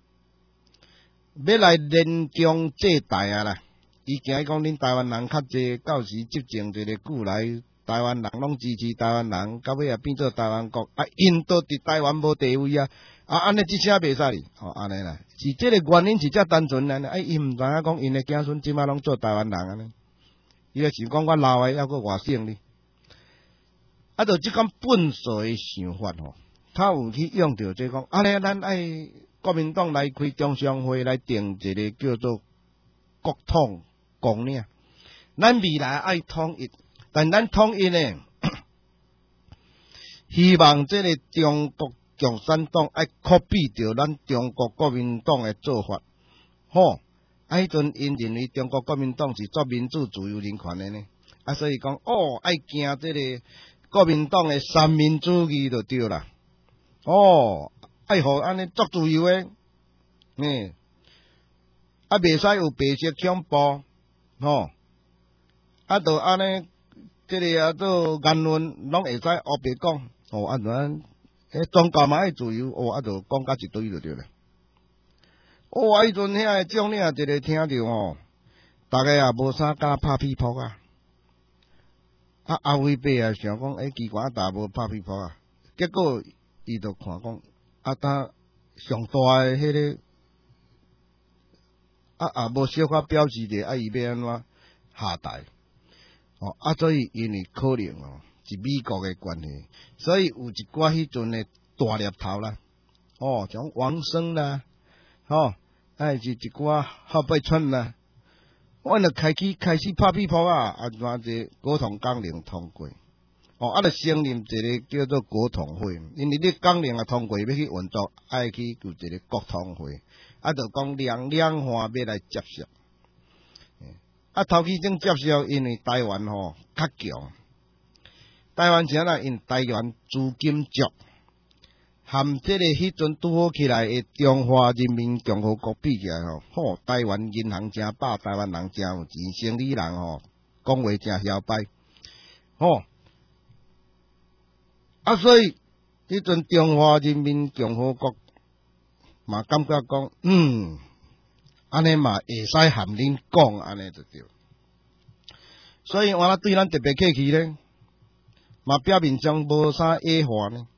要来联共制台啦。伊惊讲恁台湾人较济，到时执政一个久来，台湾人拢支持台湾人，到尾变做台湾国因都伫台湾无地位安尼即声袂使哩，安尼啦，是这个原因是遮单纯伊毋知影讲因的子孙即摆拢做台湾人安尼，伊就想讲我老的还阁外省哩，就即种笨拙的想法他有去用着这讲，安尼咱爱国民党来开中常会来定一个叫做国统纲领，咱未来爱统一，但咱统一呢，希望这个中国共产党爱 copy 着咱中国国民党的做法，迄阵因认为中国国民党是做民主自由人权的呢，所以讲爱行这个国民党的三民主义就对啦，爱互安尼作自由的，袂使有白色恐怖，就安尼这个做言论拢会使黑白讲，宗教嘛爱自由，就讲甲一堆就对了。迄阵遐将领一个听着大家也无啥敢拍屁扑阿辉伯想讲，奇怪，大无拍屁扑结果伊就看讲，当上大的迄个无小可表示者，伊要安怎下台？所以因为可能是美国的关系，所以有一寡迄阵的大猎头啦，像王生啦，是一寡后背村啦，我就开始拍屁扑这高通纲领通过， 就成立一个叫做国统会，因为你纲领通过要去运作，爱去就一个国统会，就讲两岸要来接受。头期种接受，因为台湾较强，台湾啥啦？因台湾资金足，含这个迄阵拄好起来的中华人民共和国比起来台湾银行真饱，台湾人真有钱，生理人讲话真嚣摆，所以迄阵中华人民共和国嘛感觉讲，安尼嘛会使含恁讲，安尼就对。所以我对咱特别客气咧，嘛表面上无啥野话呢。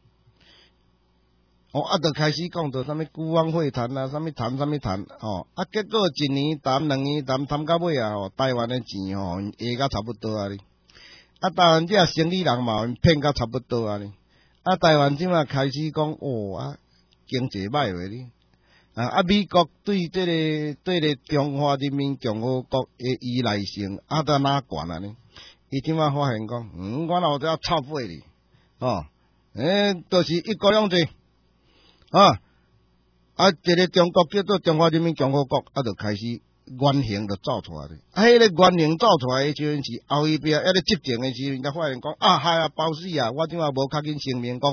就开始讲到啥物孤汪会谈啊，啥物谈，结果一年谈两年谈到尾台湾的钱下甲差不多啊哩。台湾这生意人嘛骗甲差不多啊哩。台湾即马开始讲经济歹话哩。美国对这个中华人民共和国的依赖性在哪悬啊呢？伊即马发现讲，我老早臭屁哩，就是一国两制，一个中国叫做中华人民共和国，就开始原型就走出来咧。迄个原型走出来的时阵是后一边咧执政的时阵，才发现讲包死啊！我即马无较紧声明讲。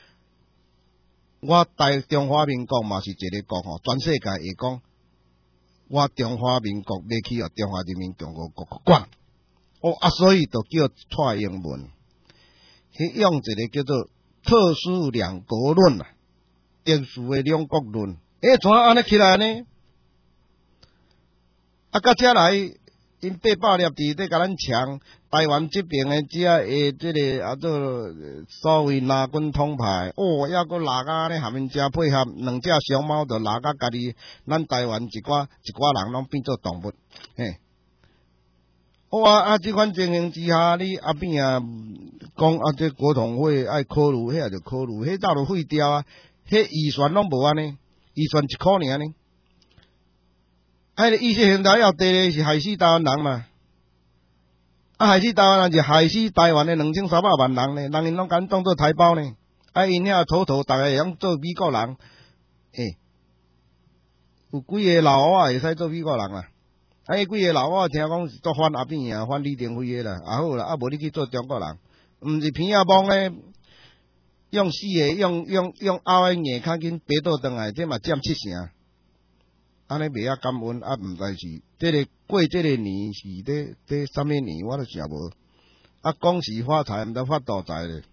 我中华民国嘛是一个国全世界会讲，我中华民国要去中华人民共和国管，所以就叫蔡英文，去用一个叫做特殊两国论啦，特殊的两国论，怎安尼起来呢？到遮来，因800粒伫咧甲咱抢台湾这边的这个做所谓拿军统派，还阁拉甲咧下面遮配合，两只小猫就拉甲家己，咱台湾一寡人拢变做动物，这款情形之下，你边讲这国统会爱考虑，遐就考虑，迄早就废掉啊，迄预算拢无安尼，预算1块尔呢。个意识形态要地咧是害死台湾人嘛，害死台湾人是害死台湾的2300万人呢，人因拢敢当做台胞呢，因遐土逐个会晓做美国人，有几个老外会使做美国人啊？几个老外听讲是做反边啊，反李登辉的啦，好啦，无你去做中国人，毋是片仔帮咧，用死的用后的硬较紧爬倒转来，这嘛占7成。安尼袂感恩，毋知是这个过这个年是咧什么年，我都想无。恭喜发财，毋知发大财咧，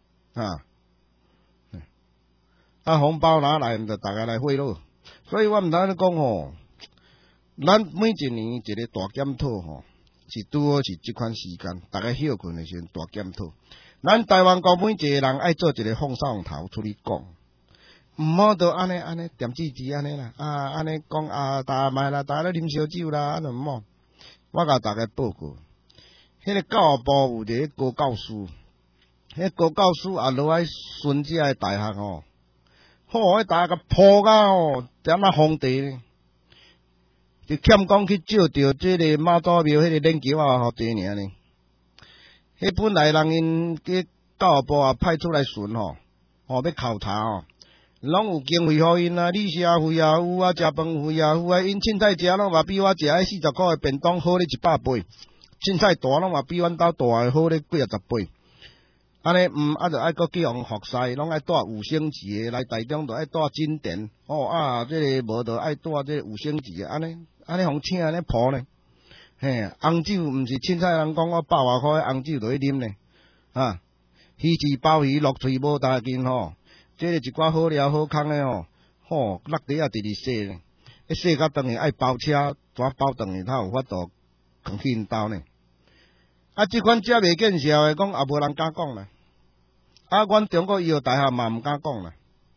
红包拿来，毋着大家来贿赂。所以我毋通安尼讲咱每一年一个大检讨是拄好是即款时间，大家休困的时阵大检讨。咱台湾国每一个人爱做一个放上头出去讲。毋好都安尼点支持安尼啦，安尼讲大家卖啦，大家咧啉烧酒啦，安尼毋好。我甲大家报告，迄个教育部有一个高教师，迄高教师落来孙子的大学迄大家甲破甲点皇帝呢，就欠讲去照着这个妈祖庙迄个len球互地尔呢。迄本来人因去教育部派出来巡要考察拢有经费互因啊，理社费也有食饭费也有因凊彩食拢嘛比我食迄40块的便当好咧100倍，凊彩大拢嘛比阮兜大的好咧几啊10倍。安尼就爱搁去互服侍，拢爱住5星级的，来台中就爱住金殿，这个无就爱住这5星级的，安尼互请安尼抱呢。红酒毋是凊彩人讲我100外块红酒就去啉呢，鱼翅鲍鱼落喙无大斤这个一寡好料好康的落地啊，直洗呢，洗到当去爱包车，怎包当去才有法度扛去因兜呢？这款遮袂见效的，讲也无人敢讲啦。阮中国医药大学嘛毋敢讲啦。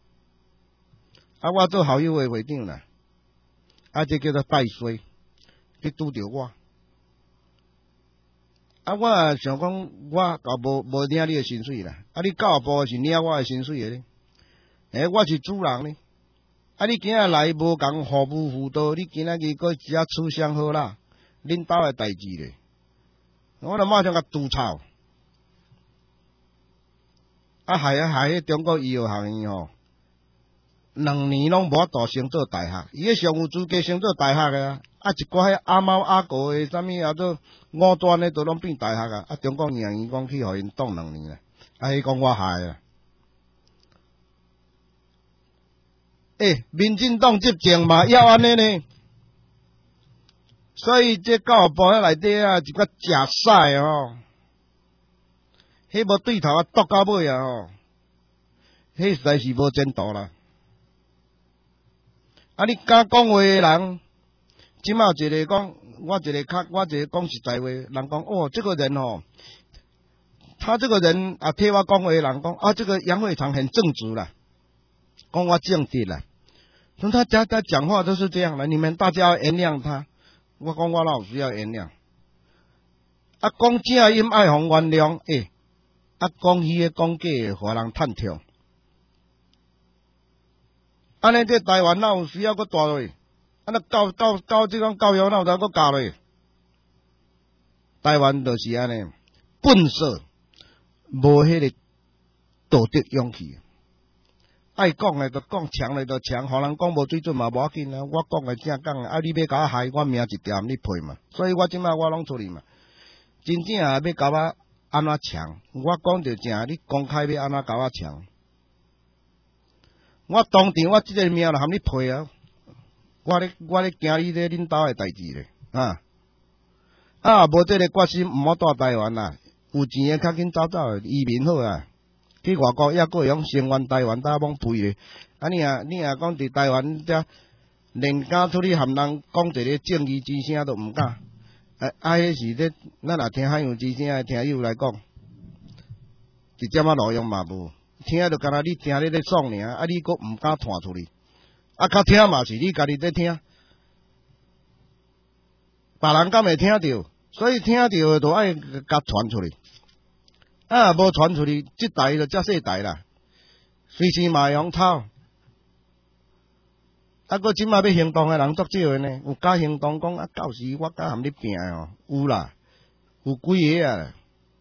我做校友会会长啦，这叫做带衰，去拄着我。我想讲，我也无领你的薪水啦。你教育部是领我的薪水的咧。我是主人呢。你今仔来无共服务辅导，你今仔日搁只啊处相好啦，恁兜的代志咧，我就马上甲督吵。 害中国医药学院吼，2年拢无法度升做大学，伊个上有资格升做大学个啊，一寡迄阿猫阿狗诶，啥物啊做五专诶，都拢变大学啊，中国医学院讲去互因冻2年啊，伊讲我害啊。民进党执政嘛，要安尼呢？所以这教育部遐内底啊，一个假屎吼，迄无对头啊，剁到尾啊吼，迄实在是无前途啦。啊，你敢讲话诶人，即马有一个讲，我一个讲实在话，人讲哦，这个人哦，他这个人啊，替我讲话诶人讲啊，这个杨惠长很正直啦，讲我正直啦。他讲话都是这样的，你们大家要原谅他。我讲我哪有需要原谅？啊，讲正音爱互原谅，啊，讲虚诶讲假诶，互人趁跳。安尼这台湾哪有需要搁大落去？啊，那教这种教育哪有得搁教落去？台湾就是安尼，笨色，无迄个道德勇气。爱讲诶就讲，强诶就强，互人讲无水准嘛无要紧啊！我讲诶正讲诶，啊你要甲我害，我命一条你赔嘛。所以我即摆我拢出去嘛，真正要甲我安怎强，我讲着正，你公开要安怎甲我强，我当场我即个命就含你赔啊！我咧惊你这恁兜诶代志咧无这个决心，毋好住台湾啦，有钱诶较紧走移民好啊。去外国抑个用声援台湾打懵背咧，啊你啊讲伫台湾遮连敢出去含人讲一个正义之声都毋敢，迄是咧咱若听海洋之声诶听友来讲，一点仔路用嘛无，听就敢若你听咧爽尔，啊你阁毋敢传出去，啊较听嘛是你家己在听，别人敢会听着，所以听着就爱甲传出去。无传出去，即代就遮细代啦，随时嘛会用抄。搁即摆要行动诶人足少诶呢，有敢行动讲啊，到时我敢含你拼诶哦，有啦，有几个啊，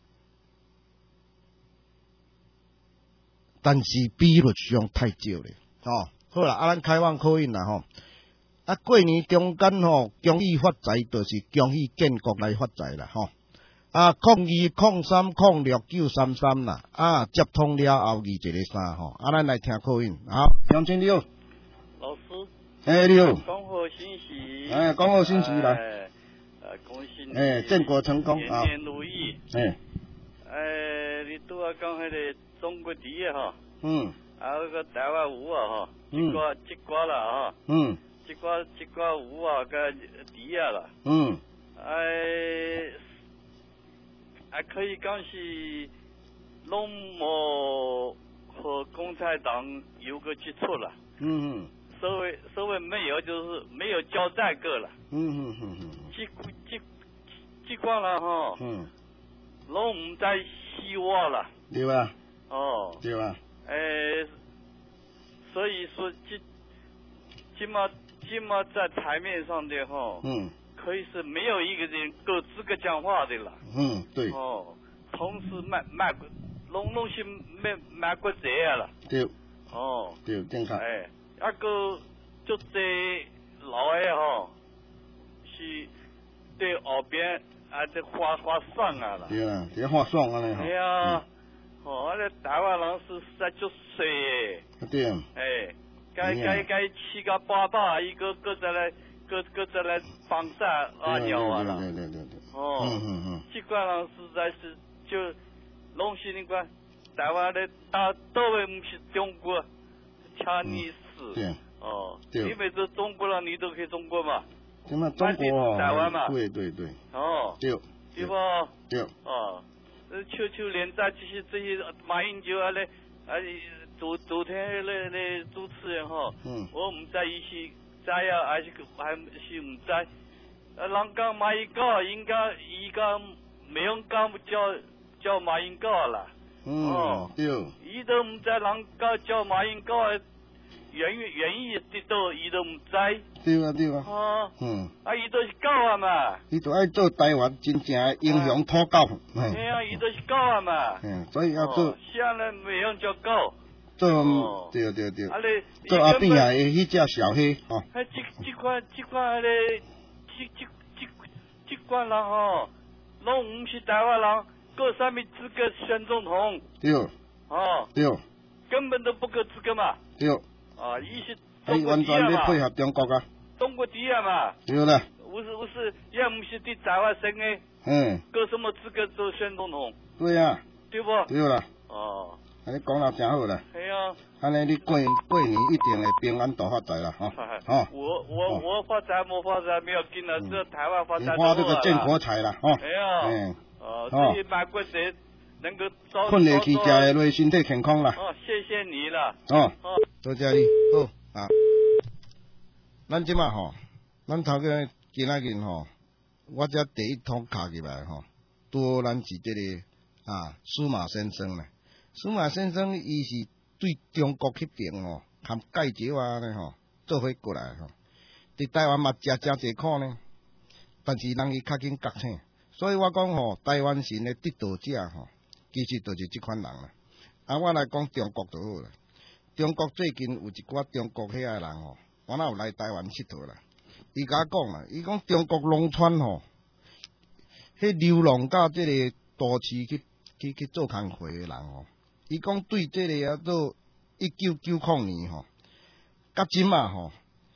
但是比率上太少咧，好啦，咱开放考印啦吼。过年中间吼，公益发财就是公益建国来发财啦吼。0203069333啦，接通了后213吼，咱来听口音。好，杨经理， 老师， 你好， 恭贺新喜， 恭贺新喜来， 恭喜你， 建国成功， 年年如意，你拄啊讲迄个中国第一吼，那个台湾有啊吼，一寡啦吼，一寡有啊个第一啦，可以讲是拢无和共产党有个接触了。所谓没有就是没有交战过了。这块了哈。拢唔在希望了。 对吧？ 对吧？所以说起码在台面上的哈。可以是没有一个人够资格讲话的了。 对。 同时拢是卖国贼了。 对。对，正确。 个就这老的吼，是对后边这画爽啊啦。 对啦，这画爽啊嘞。 哎呀，那台湾人是实在就衰诶。 对。 该七个八八一个再来帮战鸟啊啦。 对。 这块人实在是就拢是那个台湾的都位不是中国，抢你死。对。因为这中国人你都去中国嘛。 什么中国？ 台湾嘛。 对。 对吧？ 对。 求连在这些马英九啊嘞，昨天那主持人哈，我唔知伊是知啊，还是唔知？人讲马英九应该伊讲没用讲叫马英九啦。 对。 伊都唔知人讲叫马英九原意得到，伊都唔知。 对啊对啊。 哦。 啊， 伊都是狗啊嘛。 伊就爱做台湾真正的英雄土狗。 嘿啊，伊都是狗啊嘛。 所以要做。 啥人袂用叫狗。 做对对对。 啊咧。 做后边啊迄只小黑吼。 这款咧，这款人吼，拢唔是台湾人，够啥物资格选总统？ 对。对。 根本都不够资格嘛。 对。 伊是中国敌啊嘛。配合中国啊。 中国敌啊嘛。 对啦。 不是，也唔是伫台湾生的。够什么资格做选总统？ 对啊。 对不？ 对啦。你讲得真好啦。系啊。安尼你过年一定会平安大发财啦，哈。 我发财没发财没有紧啦，只有台湾发财。 你发这个建国财啦，哈。 系啊。这些买国贼能够困得起，食得落，身体健康啦。 谢谢你啦。 多谢你。好啊。咱即马吼，咱头个今仔日吼，我只第一通卡入来吼，拄咱是这个司马先生咧。司马先生伊是对中国迄边吼，含介绍呢吼，做伙过来吼。伫台湾嘛食真济苦呢，但是人伊较紧觉醒，所以我讲吼，台湾神的得道者吼，其实就是即款人啦。我来讲中国就好啦。中国最近有一寡中国遐个人吼，我有来台湾佚佗啦。伊甲我讲啦，伊讲中国农村吼，迄流浪到即个都市去做工课的人吼。伊讲对这个叫做1990年吼，甲即马吼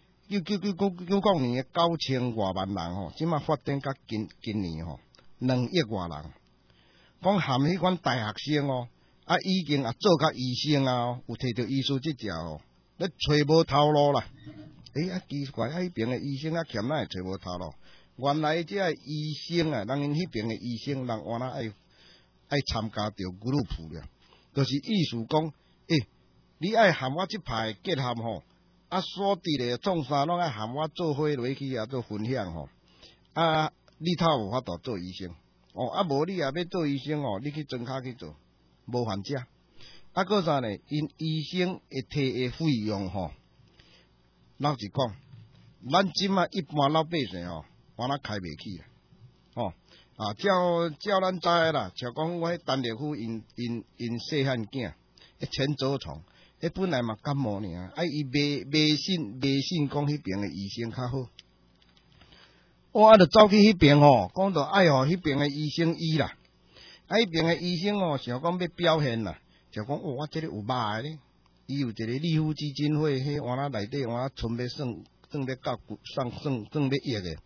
，1990年的9000多万人吼，即马发展甲今年吼2亿多人，讲含迄款大学生哦，已经做甲医生啊，有摕到医师执照哦，咧找无头路啦。奇怪，迄边的医生欠哪会找无头路？原来这医生人因迄边的医生人原来爱参加着 group 了。就是意思讲，你爱含我即派结合吼，所伫咧创啥拢爱含我做伙落去做分享吼。你头有法度做医生，无你也要做医生你去庄脚去做，无还价。搁啥呢？因医生会摕的费用吼，老实讲，咱即马一般老百姓我开袂起照咱知的啦，像讲我迄陈立夫因细汉囝，前祖虫，本来嘛感冒尔，伊迷信讲迄边的医生较好，我就走去迄边讲到爱迄边的医生医啦，迄边的医生想讲要表现啦，就讲我这里有肉咧，伊有一个利夫基金会，迄我内底我存要算要到算要亿的。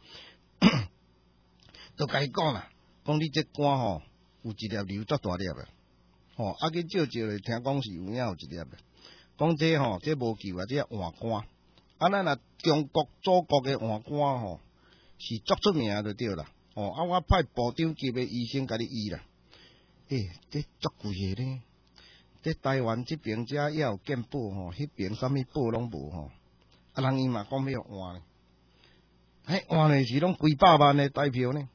就甲伊讲啦，讲你这肝有一粒瘤足大粒的，去照咧，听讲是有影有一粒的，讲这无救啊，这换肝，咱中国祖国的换肝是足出名就对啦，我派部长级的医生甲你医啦，这足贵的咧，这台湾这边也有健保迄边啥物保拢无人伊嘛讲要换咧，换的是拢几百万的台票呢。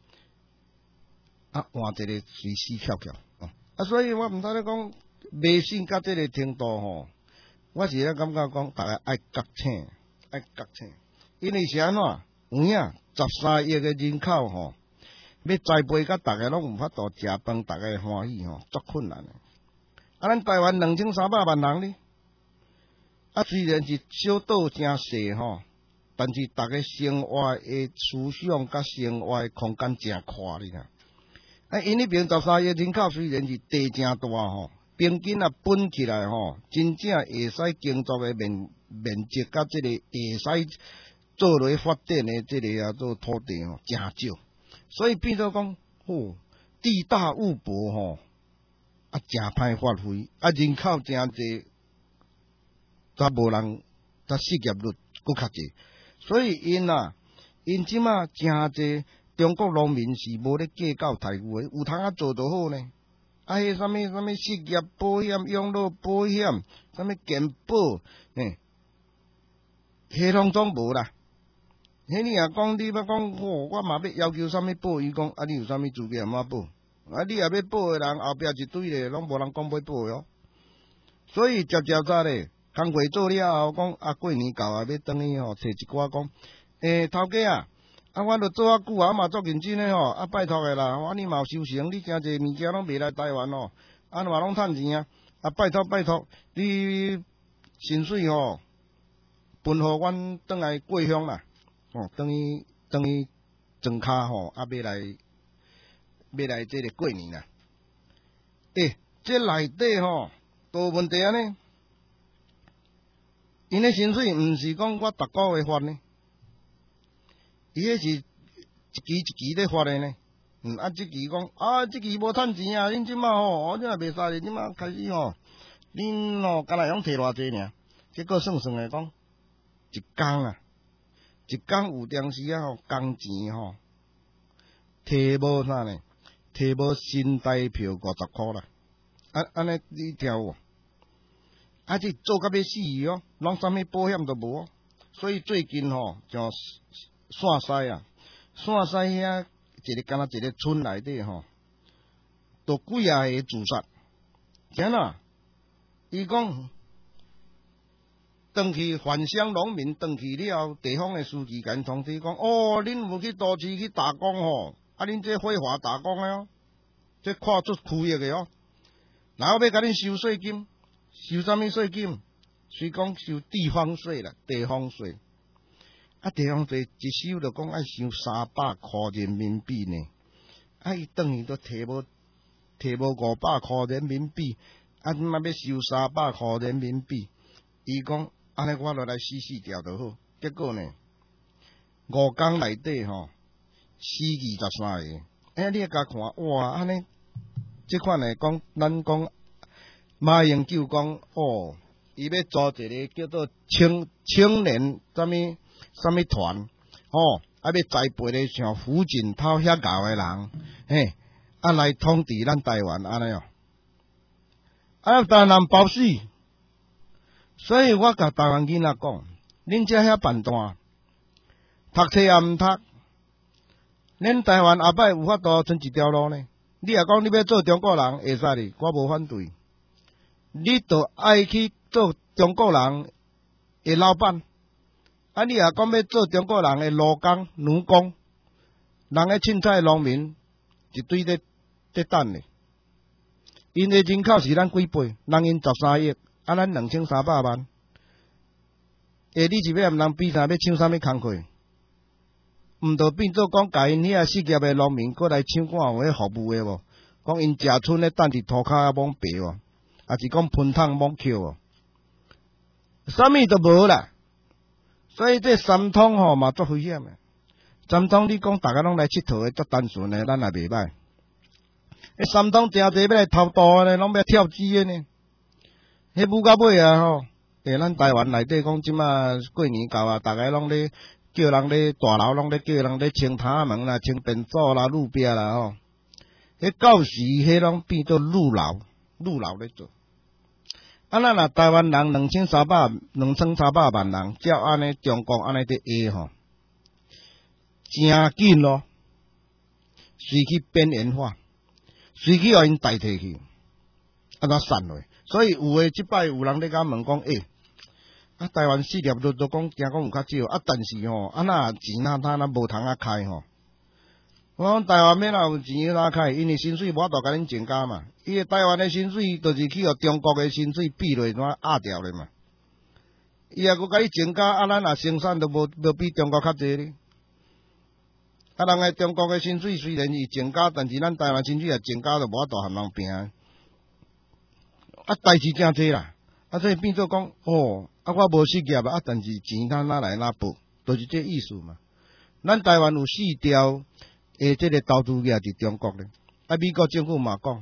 换一个随时翘翘，所以我毋知咧讲迷信到这个程度我是咧感觉讲大家爱觉醒，因为是安怎有影13亿的人口要栽培甲大家拢有法度食饭，大家会欢喜足困难的。咱台湾2300万人呢，虽然是小岛真细但是大家生活的思想甲生活的空间真宽哩啦。因迄边13亿人口虽然是地真大平均分起来真正会使耕作的面积甲这个会使做落发展的这个做土地真少，所以变做讲地大物博真歹发挥，人口真济，无人失业率搁较济，所以因即马真济。中国农民是无咧计较待遇的，有通做就好呢。迄啥物失业保险、养老保险、啥物健保，迄拢总无啦。迄你若讲你要讲我嘛要要求啥物保，伊讲你有啥物资格嘛保？你也要保的人后壁一堆咧，拢无人讲要保的所以渐渐咧， 工课做了后，讲过年到啊，要转去吼，找一寡讲，头家啊，我著做啊久啊，嘛足认真诶吼，拜托诶啦，你嘛有修行，你诚济物件拢卖来台湾哦，嘛拢趁钱啊，拜托，你薪水吼，分互阮转来过乡啦，转去庄卡吼，要来这个过年啦。这内底吼，都问题安尼，因诶薪水毋是讲我逐个月发呢，伊迄是一期咧发诶呢。即期讲即期无趁钱啊，恁即马吼，即马袂使咧，即马开始吼，恁吼敢若用摕偌济尔，结果算诶讲，一工有当时啊吼，工钱吼，摕无啥呢？摕无新台票50箍啦，安尼你听有无？这做甲要死哦，拢啥物保险都无，所以最近吼，像线西啊，线西遐一个敢若一个村内底吼，都几啊个自杀，听啦，伊讲。转去返乡农民转去了，地方的书记甲因通知讲，恁有去都市去打工吼，恁这非法打工的哦，这跨出区域的哦，然后要甲恁收税金，收啥物税金？虽讲收地方税啦，地方税，地方税一收就讲爱收300块人民币呢，伊转去都摕无500块人民币，即马要收300块人民币，伊讲。安尼我落来死掉就好，结果呢，5天内底吼死23个，你甲看哇，安尼即款诶讲，咱讲马英九讲伊要组一个叫做青年啥物团，要栽培咧像胡锦涛遐敖诶人，来统治咱台湾安尼哦，台湾人包死。所以我甲台湾囡仔讲，恁遮遐笨蛋，读册也毋读，恁台湾后摆有法度剩一条路呢。你若讲你要做中国人，会使哩，我无反对。你著爱去做中国人诶老板，你若讲要做中国人诶劳工、女工，人诶凊彩农民一堆咧等咧。因诶人口是咱几倍？人因13亿。咱2300万，你是要人比啥？要抢啥物工课？毋着变做讲，甲因遐失业诶农民过来抢看有迄服务诶无？讲因食春咧等伫涂骹摸白哦，还是讲喷桶摸扣哦？啥物都无啦。所以这三通吼嘛足危险诶。三通你讲大家拢来佚佗诶，足单纯诶，咱也袂歹。三通诚济要来偷渡诶，拢要跳机诶呢。迄舞到尾啊吼，咱台湾内底讲即马过年到啊，逐个拢咧叫人咧大楼，拢咧叫人咧清塔门啦、清便所啦、路边啦吼。迄到时迄拢变做路老咧做。咱若台湾人2300万人，照安尼中国安尼伫下吼，诚紧咯，随去边缘化，随去互因代替去，怎散落？所以有诶，即摆有人咧甲问讲，台湾事业都讲，惊讲有较少，但是吼，那钱哪无通开吼。我讲台湾免有钱哪开，因为薪水无法度甲恁增加嘛。伊诶台湾诶薪水，就是去互中国诶薪水比落怎压掉咧嘛。伊也佮甲你增加，咱若生产都无比中国较济咧。人诶中国诶薪水虽然是增加，但是咱台湾薪水也增加，就无法度含人拼。代志诚济啦，所以变做讲，我无失业啊，但是钱哪来哪补，就是这意思嘛。咱台湾有4条这个投资业伫中国咧，美国政府嘛讲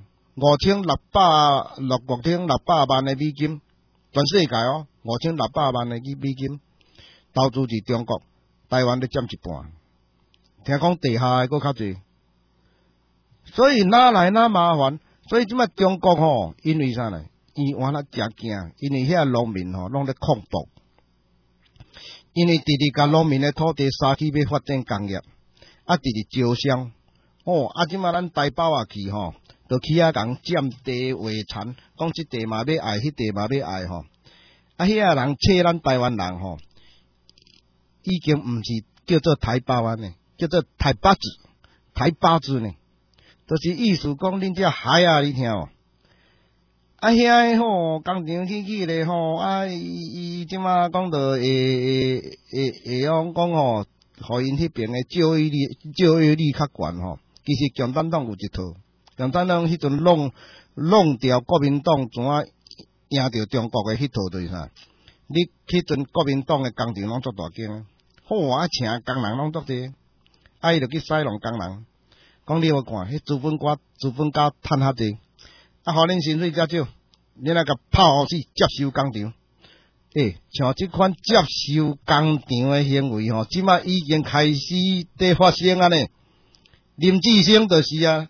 5600万的美金，全世界5600万的美金投资伫中国，台湾咧占一半，听讲地下的佫较济，所以哪来哪麻烦，所以即摆中国吼，因为啥呢？伊原来诚惊，因为遐农民吼拢咧控毒，因为直甲农民的土地杀去要发展工业，直招商，即马咱台胞去吼，就去遐共占地为产，讲即地嘛要爱，迄地嘛要爱吼， 遐人切咱台湾人吼，已经毋是叫做台胞安呢，叫做台巴子，台巴子呢，就是意思讲恁遮海啊，你听哦。遐个吼工厂去咧吼，伊即马讲到会讲吼，互因迄边诶教育率较悬吼。其实共产党有一套，共产党迄阵弄掉国民党，怎啊赢着中国诶迄套就是啥？你迄阵国民党诶工厂拢足大间，好请工人拢足济，伊就去使弄工人。讲你有看，迄资本家趁较济。互恁薪水遮少，恁来甲拍死接收工厂。像即款接收工厂诶行为吼，即马已經開始在發生啊呢。林志升就是啊，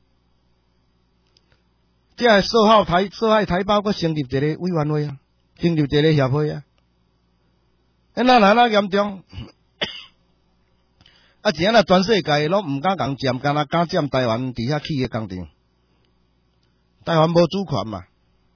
即係受害台胞，佮成立一個委員會啊，成立一個協會啊。那嚴重？真啊，全世界拢毋敢共佔，敢若敢佔台灣佇遐起嘅工廠。台灣無主權嘛，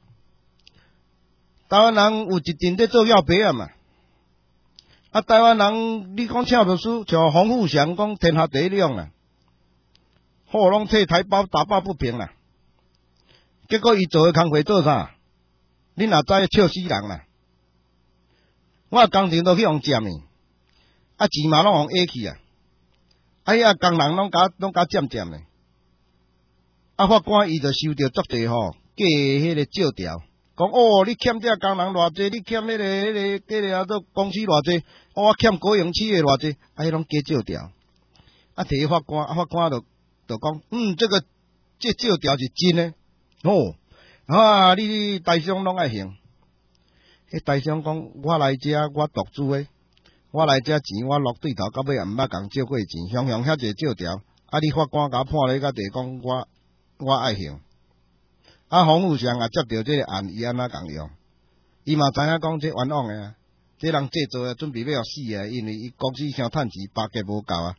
台灣人有一陣在做要白啊嘛。台灣人你講請律師，像黃富祥講天下第一兩啦，好攏替台胞打抱不平啦。結果伊做嘅工課做啥？恁也知笑死人啦。我工廠都去用佔呢，錢嘛攏用 A 去啊。遐工人拢甲佔呢。法官伊就收到足侪吼，假迄個借条，講你欠這工人偌濟，你欠迄個做公司偌濟，我欠國營企業偌濟，迄攏假借條。提法官，法官就講，這借條是真誒，你大商攏愛還。迄大商講，我來遮我獨資誒，我來遮錢我落對頭到尾也毋捌共借過錢，向遐濟借條，你法官甲判咧甲地講我愛還。黃富祥也接到這個案，伊安怎共用？伊嘛知影講這冤枉誒啊，這人製造準備要死啊，因為伊公司傷趁錢，巴結無夠啊。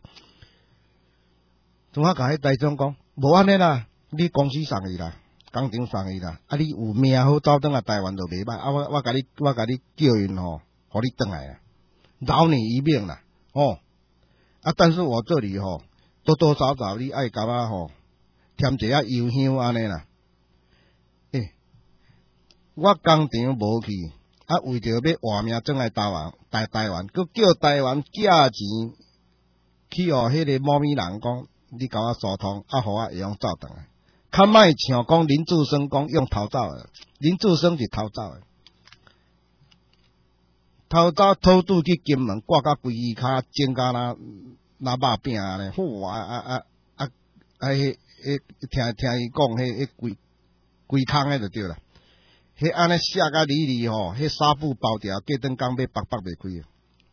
仲甲迄大商講，無安尼啦，你公司送伊啦，工廠送伊啦，你有命好走轉來台灣就袂歹，我甲你叫因吼，互你轉來啊，饒你一命啦，但是我這裡吼，多多少少你愛甲我吼。添一下油香安尼啦，我工廠無去，為着要活命轉來台灣，佮叫台灣寄錢去互迄個某咪人講，你甲我疏通，互我會用走轉來。較莫像講林志升講用偷走誒，林志升是偷走誒，偷渡去金門，掛甲規衣骹，整甲若肉餅安尼，聽伊講，迄規空誒就對啦。迄安尼寫甲哩吼，迄紗布包條，過轉工要北袂開。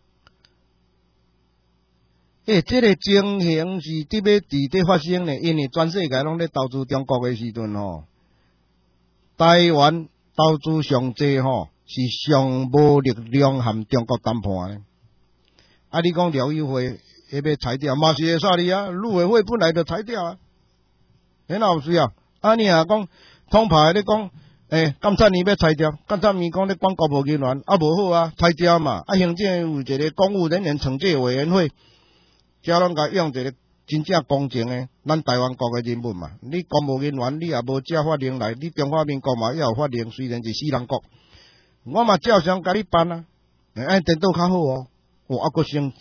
這個情形是佇咧發生呢，因為全世界攏咧投資中國誒時陣吼，台灣投資上濟吼，是上無力量和中國談判誒。你講廖委會要裁掉，嘛是會煞哩啊？陸委會本來就裁掉啊。哪有需要？你若講統派咧講，監察院要裁掉，監察院講咧管國務人員，無好啊，裁掉嘛。行政有一個公務人員懲戒委員會，遮攏甲用一個真正公正誒，咱台灣國誒人物嘛。你公務人員你也無借法令來，你中華民國嘛也有法令，雖然是死人國，我嘛照常甲你辦啊。按程度較好哦，還佫省錢。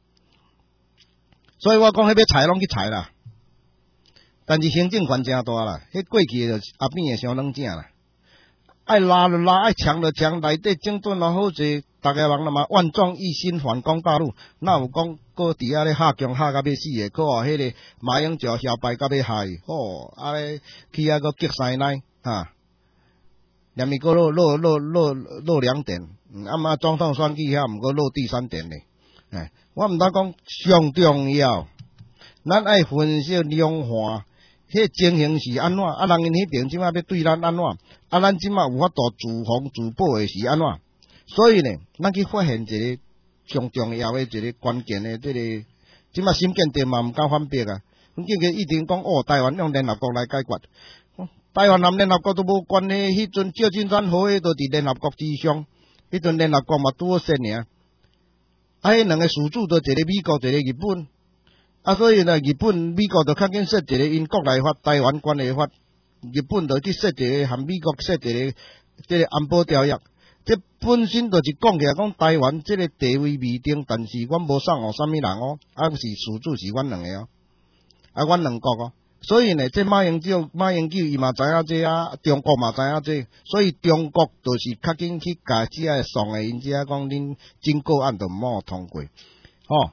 所以我講迄要裁攏去裁啦。但是行政權真大啦，迄過去就阿扁誒傷軟正啦，愛拉就拉，愛搶就搶，內底整頓啊好勢，大家人嘛萬眾一心反攻大陸，哪有講擱佇遐咧嚇強嚇甲要死誒，擱互迄個馬英九小白甲要害，咧去遐擱擊三奶連伊擱落兩點，嘛總統選舉遐毋擱落第三點咧，我毋通講上重要，咱愛分析量化。迄情形是安怎？人因迄邊即馬要對咱安怎？咱即馬有法度自防自保誒是安怎？所以呢，咱去發現一個上重要誒一個關鍵誒，即馬新建地嘛毋敢反駁啊！咁結果一定講台灣用聯合國來解決，台灣含聯合國都無關係，迄陣舊金山和會都佇聯合國之上， 迄阵联合国嘛拄好说尔，迄两个事主都一个美国，一个日本，所以呢，日本、美国就较紧设一个因国内法、台湾关系法，日本就去设一个，含美国设一个这个安保条约。这本身就是讲起来讲台湾这个地位未定，但是阮无送互啥物人哦，是事主是阮两个哦，阮两国哦。所以呢，这马英九伊嘛知影这啊，中国嘛知影这，所以中国就是较紧去甲只个送的因只讲恁经过案就毋好通过，吼、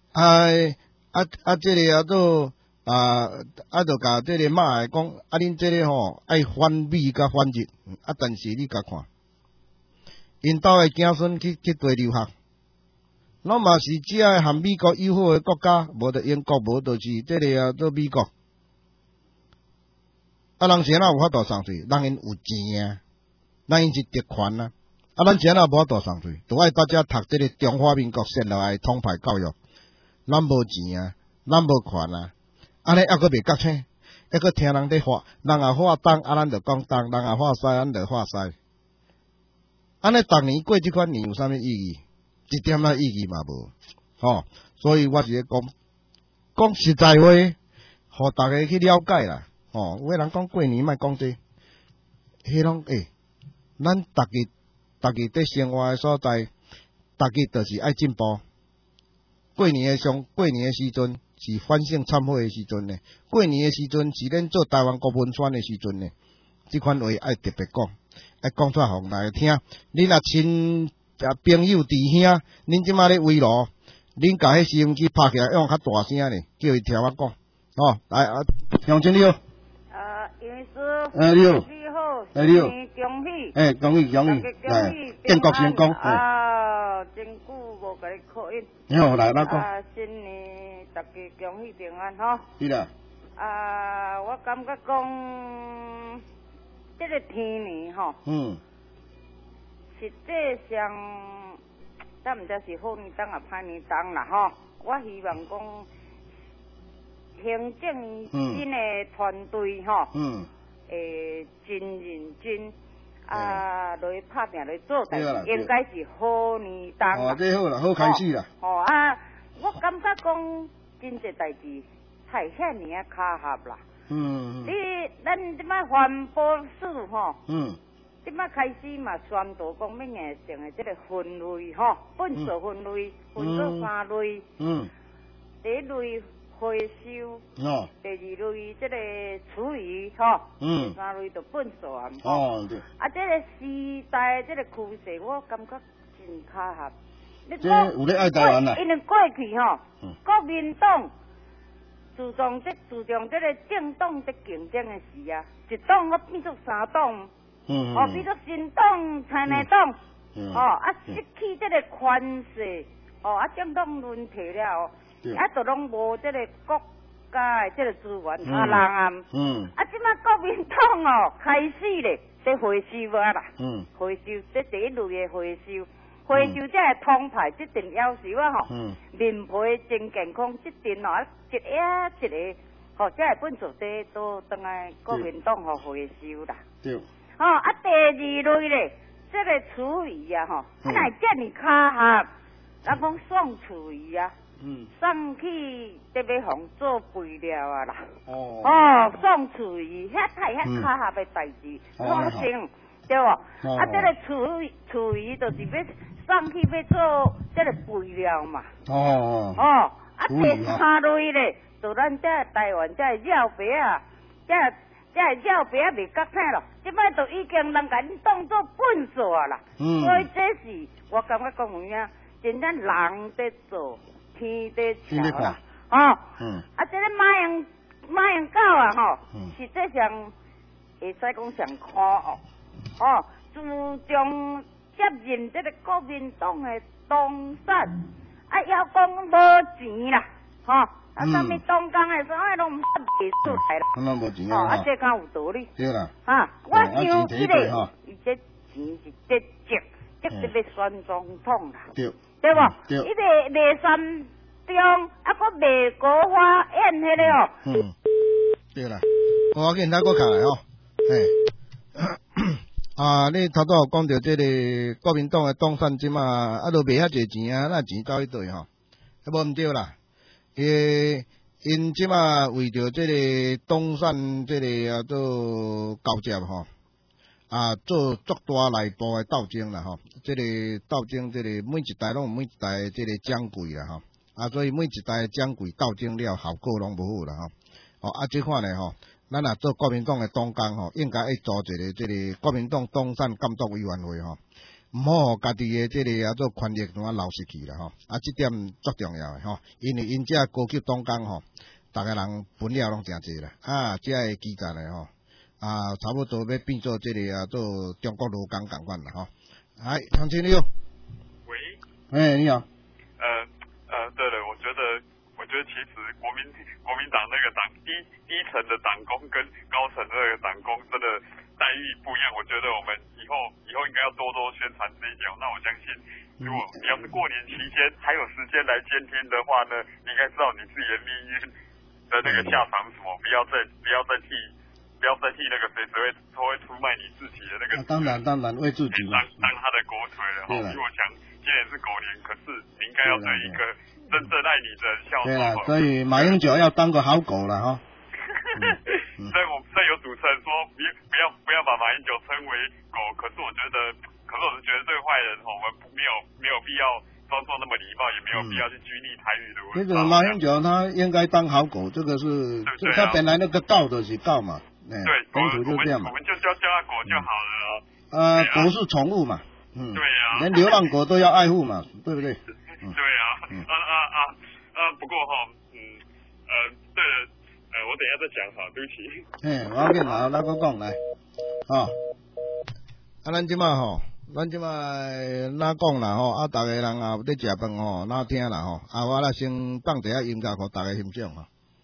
这个都就甲这个马来讲，恁这个吼爱反美甲反日，但是你甲看，因兜的子孙去地留学，那嘛是只个含美国友好的国家，无就英国，无就是这个做美国。人是哪有法度送税？人因有钱啊，人因是特权啊，咱是哪无法度送税？都爱大家读这个中华民国设落来统派教育，咱无钱啊，咱无权啊，安尼抑阁袂觉醒，抑阁听人伫话，人也话东，咱就讲东；人也话西，咱就话西。安尼逐年过即款年有啥物意义？一点仔意义嘛无，吼。所以我是咧讲实在话，互大家去了解啦。哦，有个人讲过年莫讲这，迄拢咱逐家伫生活诶所在，逐家就是爱进步。过年诶时阵是反省忏悔诶时阵呢，过年诶时阵是咱做台湾国文宣诶时阵呢，即款话爱特别讲，爱讲出来互大家听。恁若亲朋友弟兄，恁即马咧围炉，恁甲迄收音机拍起来，用较大声呢，叫伊听我讲。哦，来杨经理。 杨师， 你好， 你好，恭喜， 恭喜，建国成功， 真久无甲你考验， 你好，来哪讲？ 新年大家恭喜平安吼。 是啦。 我感觉讲，这个天呢吼，实际上，咱毋知是好年冬啊，歹年冬啦吼。我希望讲。行政新的团队吼，会真认真落去拍拼落去做代志，应该是好年冬啦。 这好啦，好开始啦。 我感觉讲真济代志太遐尼啊卡合啦。咱即摆环保署吼，即摆开始嘛宣导讲要硬性的即个分类吼，垃圾分类分做3类。第一类。回收，第二类这个厨余吼，第三类就粪扫啊吼。这个时代这个趋势，我感觉真卡合。 这有咧爱台湾啦。 因为过去吼，国民党注重这个政党的竞争的时啊，一党我变做3党，变做新党、亲的党，失去这个权势，政党轮替了。就拢无这个国家的这个资源人啊，即摆国民党开始咧在回收啊啦，回收这第一类的回收这个通牌这定要求啊面皮真健康，这定一个一个，这个本属地都当来国民党回收啦。对。第二类咧，这个厨余啊哪会遮尔卡合？咱讲送厨余啊。送去特别防做肥料啊啦，送厨余，遐太卡合的代志，放心，对无？这个厨余就是要送去要做这个肥料嘛。第三类咧，就咱这台湾这绕白啊，这绕白啊未觉醒咯，即摆就已经人甲你当做粪扫啊啦。所以这是我感觉讲有影，真正人在做。天在桥啦，这个马英九啊，实际上会使讲上可恶，自从接任这个国民党的党产，要讲无钱啦，啥物党工的啥物拢唔袂出来啦，这敢有道理？对啦，我想这个，伊这钱是这值要选总统啦。对无？伊未选中，佫未国花演迄个对啦，我给你拿个卡来你头拄有讲到这个国民党的党产即马都卖遐济钱啊，那钱走去对吼？无毋对啦，因即马为着这个党产这个做交接吼，做足大内部的斗争啦吼，这个斗争这个每一代拢有每一代这个掌柜啦吼，所以每一代掌柜斗争了效果拢无好啦吼，即款呢吼。咱若做国民党的党工吼，应该要组一个这个国民党党产监督委员会吼，毋好家己的这个做权力怎啊流失去啦吼，这点足重要的吼，因为因遮高级党工吼，逐个人分了拢诚济啦，遮个基层的吼，差不多要变做这个做中国劳工共款啦吼。来，唐青你好。喂。你好。 对了，我觉得其实国民党那个低层的党工跟高层的那个党工真的待遇不一样，我觉得我们以后应该要多多宣传这一点。那我相信，如果你要是过年期间还有时间来监听的话呢，你应该知道你自己的命运的那个下场是什么，不要再替那个谁会出卖你自己的那个。 当然为自己当他的狗腿了哈。因为我想今年是狗年，可是你应该要对一个真正爱你的人效忠。对啦，所以马英九要当个好狗了哈。 所以有主持人说不要把马英九称为狗，可是我是觉得这个坏人我们没有必要装作那么礼貌，也没有必要去拘泥台语的文化。 其实马英九他应该当好狗，这个是他本来那个道的是道嘛。 对， 公主就这样嘛。 我们就叫他狗就好了。 狗是宠物嘛。 对啊。 连流浪狗都要爱护嘛，对不对？ 对啊。不过对了。我等一下再讲哈，对不起。 我要紧啦，咱讲来，咱即马哪讲啦吼，大家人有咧食饭吼，哪听啦吼，我来先放一下音乐，互大家欣赏吼。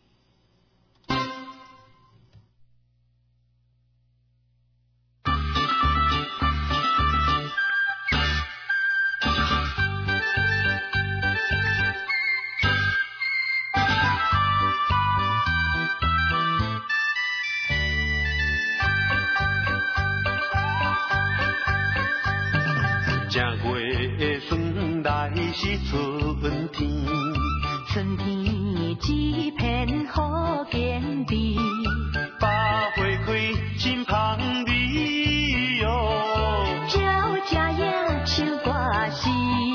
是春天，春天一片好见地，百花开，心芳美哟，鸟只影唱歌诗，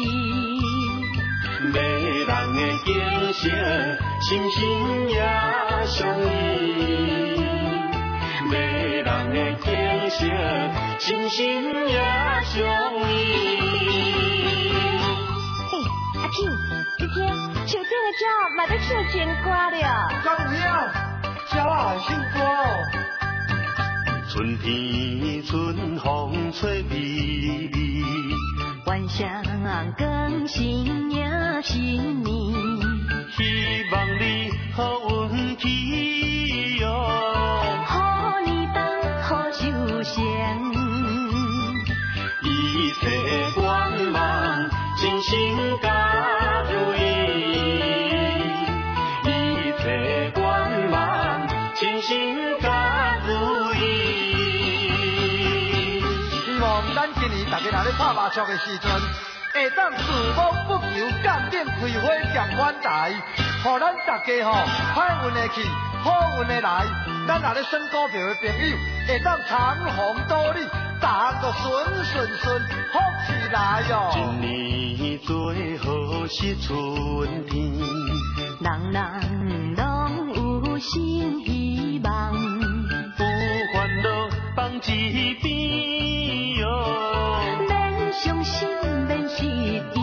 迷人的景色，心心也相依，迷人的景色，心心也相依。你听，树顶的鸟嘛在唱情歌了。 怎样？鸟啊，唱歌哦。 春天春风吹微微，晚上更新迎新年。希望你好运气哟，好年冬好寿星，一切光芒真心感。 大家若咧拍麻将的时阵，会当自摸不求，干点开花兼反台，互咱大家吼歹运的去，好运的来。咱若咧选股票的朋友，会当长虹多利，大个顺，福气来哟。 一年最好是春天，人人拢有新希望，有烦恼放一边哟。相信免失意，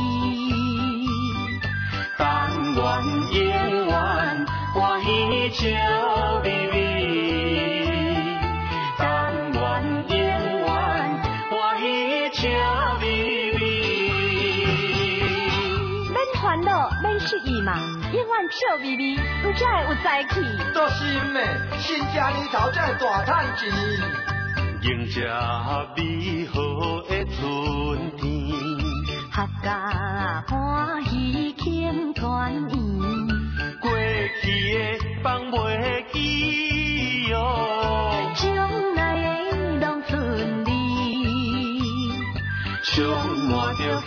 但愿永远欢喜笑微微，但愿永远欢喜笑微微。免烦恼，免失意嘛，永远笑微微，有才会有才气。 都是的，新家年头才会大赚钱。 迎接美好的春天，合家欢喜庆团圆，过去的放袂记哟，将来的拢顺利，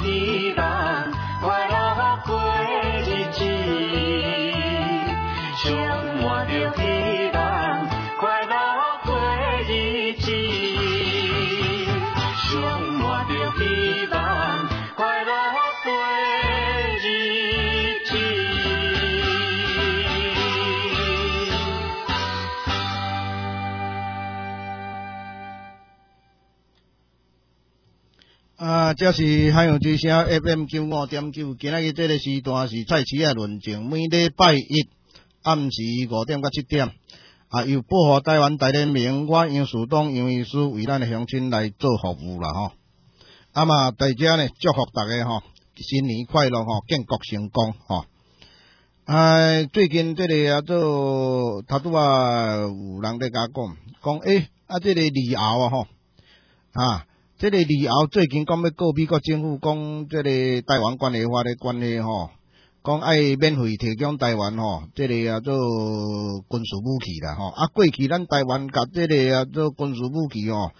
希望，快乐过日子，充满着希望，快乐过日子，充满着希望，快乐过日子。 这是海洋之声 FM 95.9，今仔日这个时段是蔡市的论证，每礼拜一暗时5点到7点，由保护台湾大联盟我杨树东杨医师为咱的乡亲来做服务啦吼。大家呢祝福大家吼，新年快乐吼，建国成功吼。最近这个做头拄有人在甲讲这个李敖吼这个李敖最近讲要告美国政府，讲这个台湾关系法的关系吼，讲爱免费提供台湾吼，这个做军事武器啦吼。过去咱台湾甲这个做军事武器吼，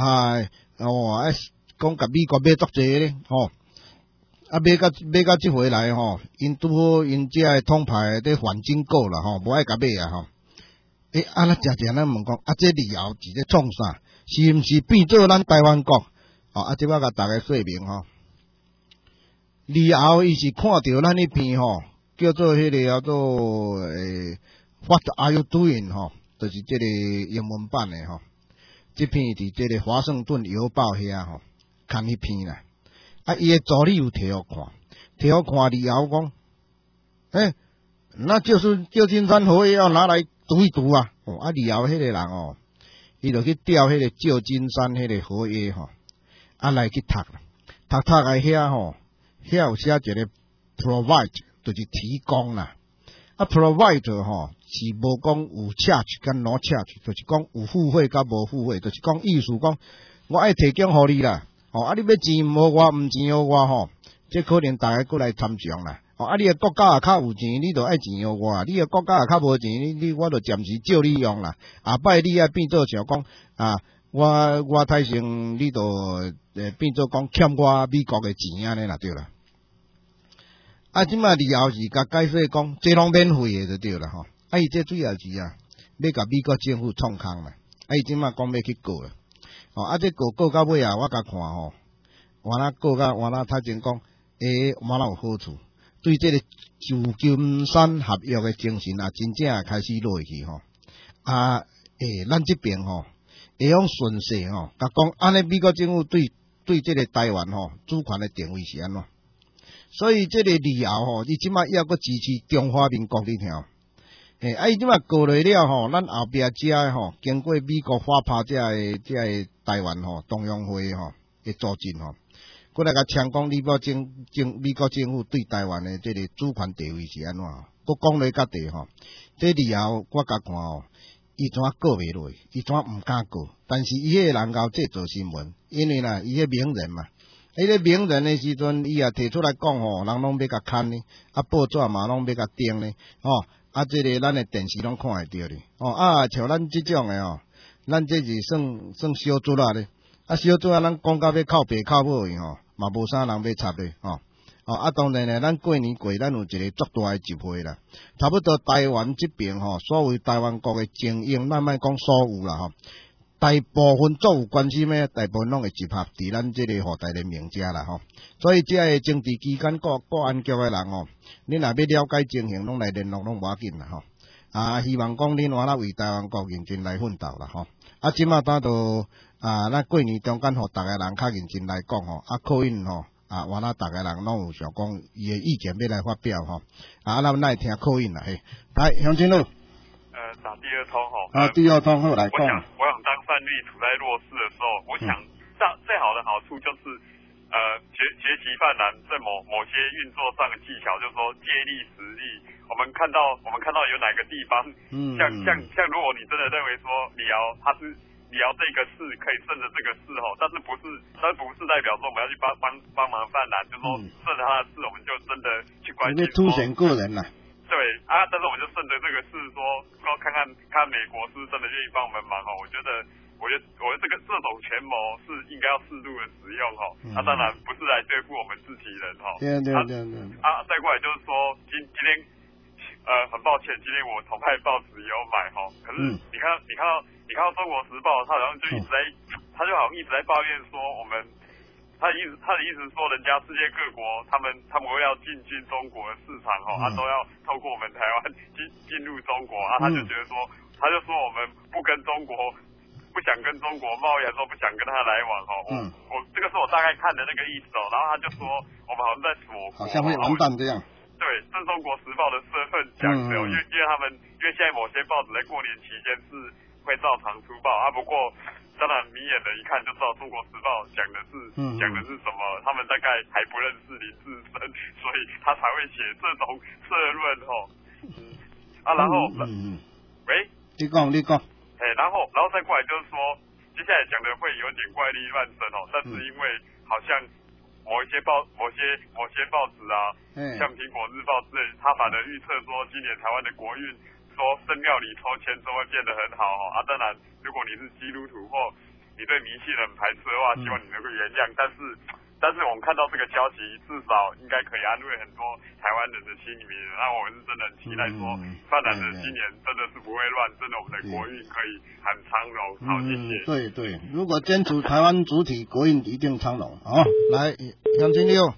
讲甲美国买足济咧吼，买到即回来吼，因拄好因遮个统派在反警告啦吼，无爱甲买吼。咱常咱问讲，这李敖是咧创啥？是毋是变做咱台湾国？即摆甲大家说明吼。李敖伊是看到咱迄篇吼，叫做迄个叫做What are you doing 吼，就是这个英文版的吼。这篇伫这个华盛顿邮报遐吼，看迄篇啦。伊的助理有摕互看，李敖讲，那就是旧金山合约要拿来读一读啊。李敖迄个人伊就去调迄个旧金山迄个合约吼，来去读啦，读来遐吼，遐有写一个 provide， 就是提供啦。provide 吼是无讲有 charge 甲 no charge， 就是讲有付费甲无付费，就是讲意思讲我爱提供互你啦。你要钱无我，毋钱互我吼，这可能大家过来参详啦。你个国家也较有钱，你就爱钱互我；你个国家也较无钱，我就暂时借你用啦。下摆你爱变做像讲我太成，你就变做讲欠我美国的钱安尼啦，对啦。即摆李敖是甲解释讲，这拢免费的就对啦吼。伊这最后是要甲美国政府创空啦。伊即摆讲要去告啦。这告到尾我甲看吼，完了告到完了，太前讲，完了有好处。对这个旧金山合约的精神真正开始落去吼。咱这边吼，会用顺势吼，甲讲安尼美国政府对这个台湾吼主权的定位是安怎？所以这个李敖吼，伊即摆要搁支持中华民国，你听。伊即摆告来了吼，咱后壁遮吼，经过美国发拍遮个台湾吼中央会吼的组织吼。过来甲呛讲美国政府对台湾的这个主权地位是安怎？搁讲来甲地吼，这李敖我甲看吼，伊怎告袂落去，伊怎毋敢告？但是伊迄个人搞这做新闻，因为伊迄名人嘛，伊咧名人的时阵，伊也提出来讲吼，人拢要甲看呢，报纸嘛拢要甲登呢，这个咱的电视拢看会到哩，像咱这种的咱这是算小卒啊咧。小组咱讲到要靠北靠母去吼，嘛无啥人要插咧吼。当然咧，咱过年过，咱有一个足大的集会啦。差不多台湾这边吼，所谓台湾国的精英，咱莫讲所有啦吼，大部分做有关系咩，大部分拢会集合伫咱这个大联盟遮啦吼。所以这个政治期间国安局的人吼，你若要了解情形，拢来联络，拢无要紧啦吼。希望讲恁完了为台湾国认真来奋斗啦吼。即马咱都咱过年中间，互逐个人较认真来讲吼，可能吼，完了逐个人拢有想讲伊的意见要来发表吼，咱来听可能啦嘿。来，乡亲路。 打第二通吼。 第二通好来讲。 我想当战力处在弱势的时候，我想最好的好处就是学习犯人在某些运作上的技巧，就是说借力使力。我们看到有哪个地方，像如果你真的认为说李敖这个事可以顺着这个事吼，但不是代表说我们要去帮忙犯人，就说顺着他的事，我们就真的去关心。 凸显个人啦。 对但是我们就顺着这个事说看美国是不是真的愿意帮我们忙吼，我觉得这种权谋是应该要适度的使用吼，当然不是来对付我们自己人吼。 对。 再过来就是说今天很抱歉，今天我同派报纸也有买吼，可是你看到中国时报，他好像就好像一直在抱怨说我们。他的意思是说，人家世界各国他们会要进军中国的市场吼，都要透过我们台湾进入中国他就觉得说，他就说我们不想跟中国贸易，说不想跟他来往吼。我这个是我大概看的那个意思然后他就说我们好像在锁国， 好像会完蛋这样。 对，是中国时报的身份讲的，因为现在某些报纸在过年期间是会照常出报不过。当然，明眼人一看就知道《中国时报》讲的是什么，他们大概还不认识林志深，所以他才会写这种社论然后喂， 你讲， 然后再过来就是说，接下来讲的会有点怪力乱神但是因为好像某些报纸像《苹果日报》之类，他反而预测说今年台湾的国运。说圣庙里抽签都会变得很好当然，如果你是基督徒或你对迷信很排斥的话，希望你能够原谅。但是我们看到这个消息，至少应该可以安慰很多台湾人的心里面。那我们是真的很期待说，泛蓝的今年真的是不会乱，真的我们的国运可以很昌隆。好，谢谢。 对，如果坚持台湾主体，国运一定昌隆。好，来杨金六。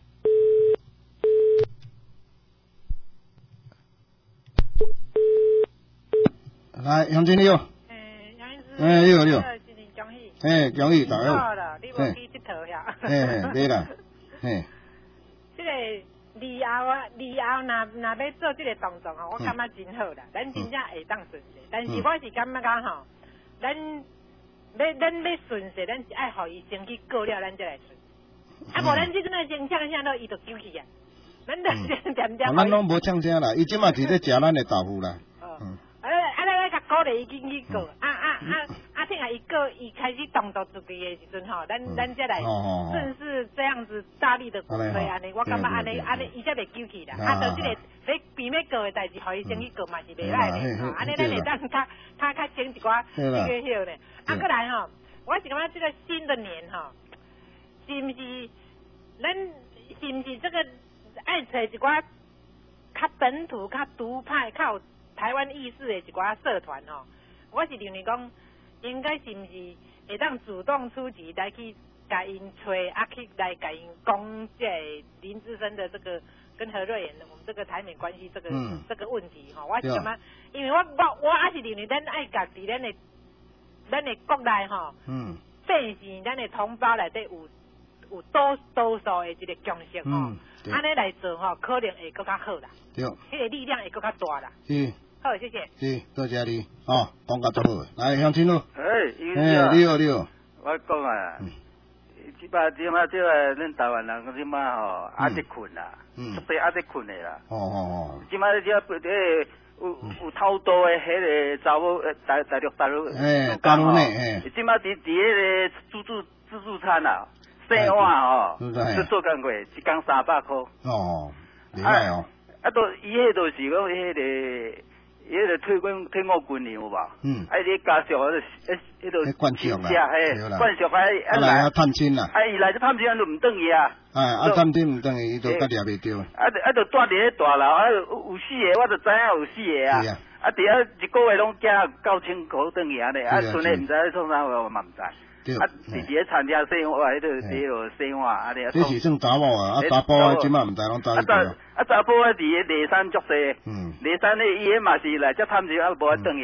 来，杨经理哦。 杨医师。 你好。 新年恭喜。 恭喜大家。 好啦，你无去佚佗呀。 对啦。 这个以后若要做这个动作我感觉真好啦，咱真正会当顺势。但是我是感觉咱要顺势，咱是爱互伊先去过了，咱再来顺。无咱这阵先呛一下伊就休去啊。咱就先点。 咱拢无呛声啦，伊即马是咧食咱的豆腐啦。 咱甲鼓励伊去过，听伊过，伊开始动作自己的时阵咱再来顺势这样子大力的鼓吹安尼，我感觉安尼伊才袂休去啦。就这个要边要过的代志，互伊先去过嘛是袂歹的。安尼咱会当较请一寡这个休呢。过来我是感觉这个新的年是不是这个爱找一寡较本土、较独派、较有台湾意识的一寡社团我是认为讲，应该是不是会当主动出击来去甲因找去来甲因讲这林志深的这个跟何瑞妍的我们这个台美关系这个问题我是感觉，因为我还是认为咱爱家己咱的国内变成咱的同胞内底有多数的一个共识安尼来做可能会更较好啦。对，迄个力量会更较大啦。 是。 好，谢谢。 是，多谢你讲甲足好。来，乡亲咯。 你好。我讲即摆这个恁台湾人即摆压得困啦，特别压得困的啦。即摆有超多的迄个查某大陆。 大陆内即摆伫迄个自助餐啊。生活去做工过，一工300块。 厉害都伊迄都是讲迄个退伍军人有无？你家属迄个灌输啦， 灌输来探亲啦。 伊来这探亲就唔转去啊。 探亲唔转去，伊就甲掠袂着。 就住伫咧大楼，有4个我就知影有4个啊。伫遐一个月拢寄9000块转去安尼，剩的唔知创啥货，我嘛唔知。伫咧餐厅生活，迄个生活安尼。 这是算查某查甫即摆唔知拢走去倒。 查甫伫咧内山足济，内山咧伊迄嘛是来遮探亲无转去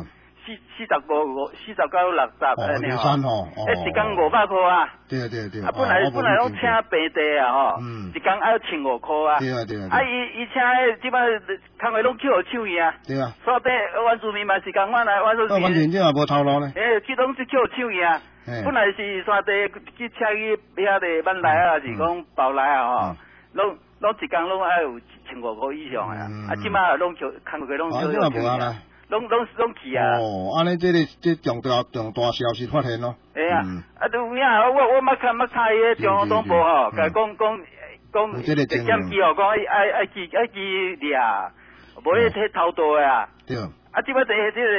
45、60安尼内山一工500块啊。 对。 本来拢请平地啊一工要1500块啊。 对。 伊请即摆工课拢去互抢去啊。 对啊。 所以原住民嘛是共款啊， 原住民也无头路呢。 去拢去互抢去啊。本来是山地去请去遐个万来啊，是讲包来啊拢一工拢爱有1500块以上啊。即摆拢工课拢去互抢啊。拢去啊！ 安尼这重大消息发现咯。 就有影我捌看伊个中央党部甲讲检机讲爱去掠，无咧摕偷渡的啊。 对。 即摆这个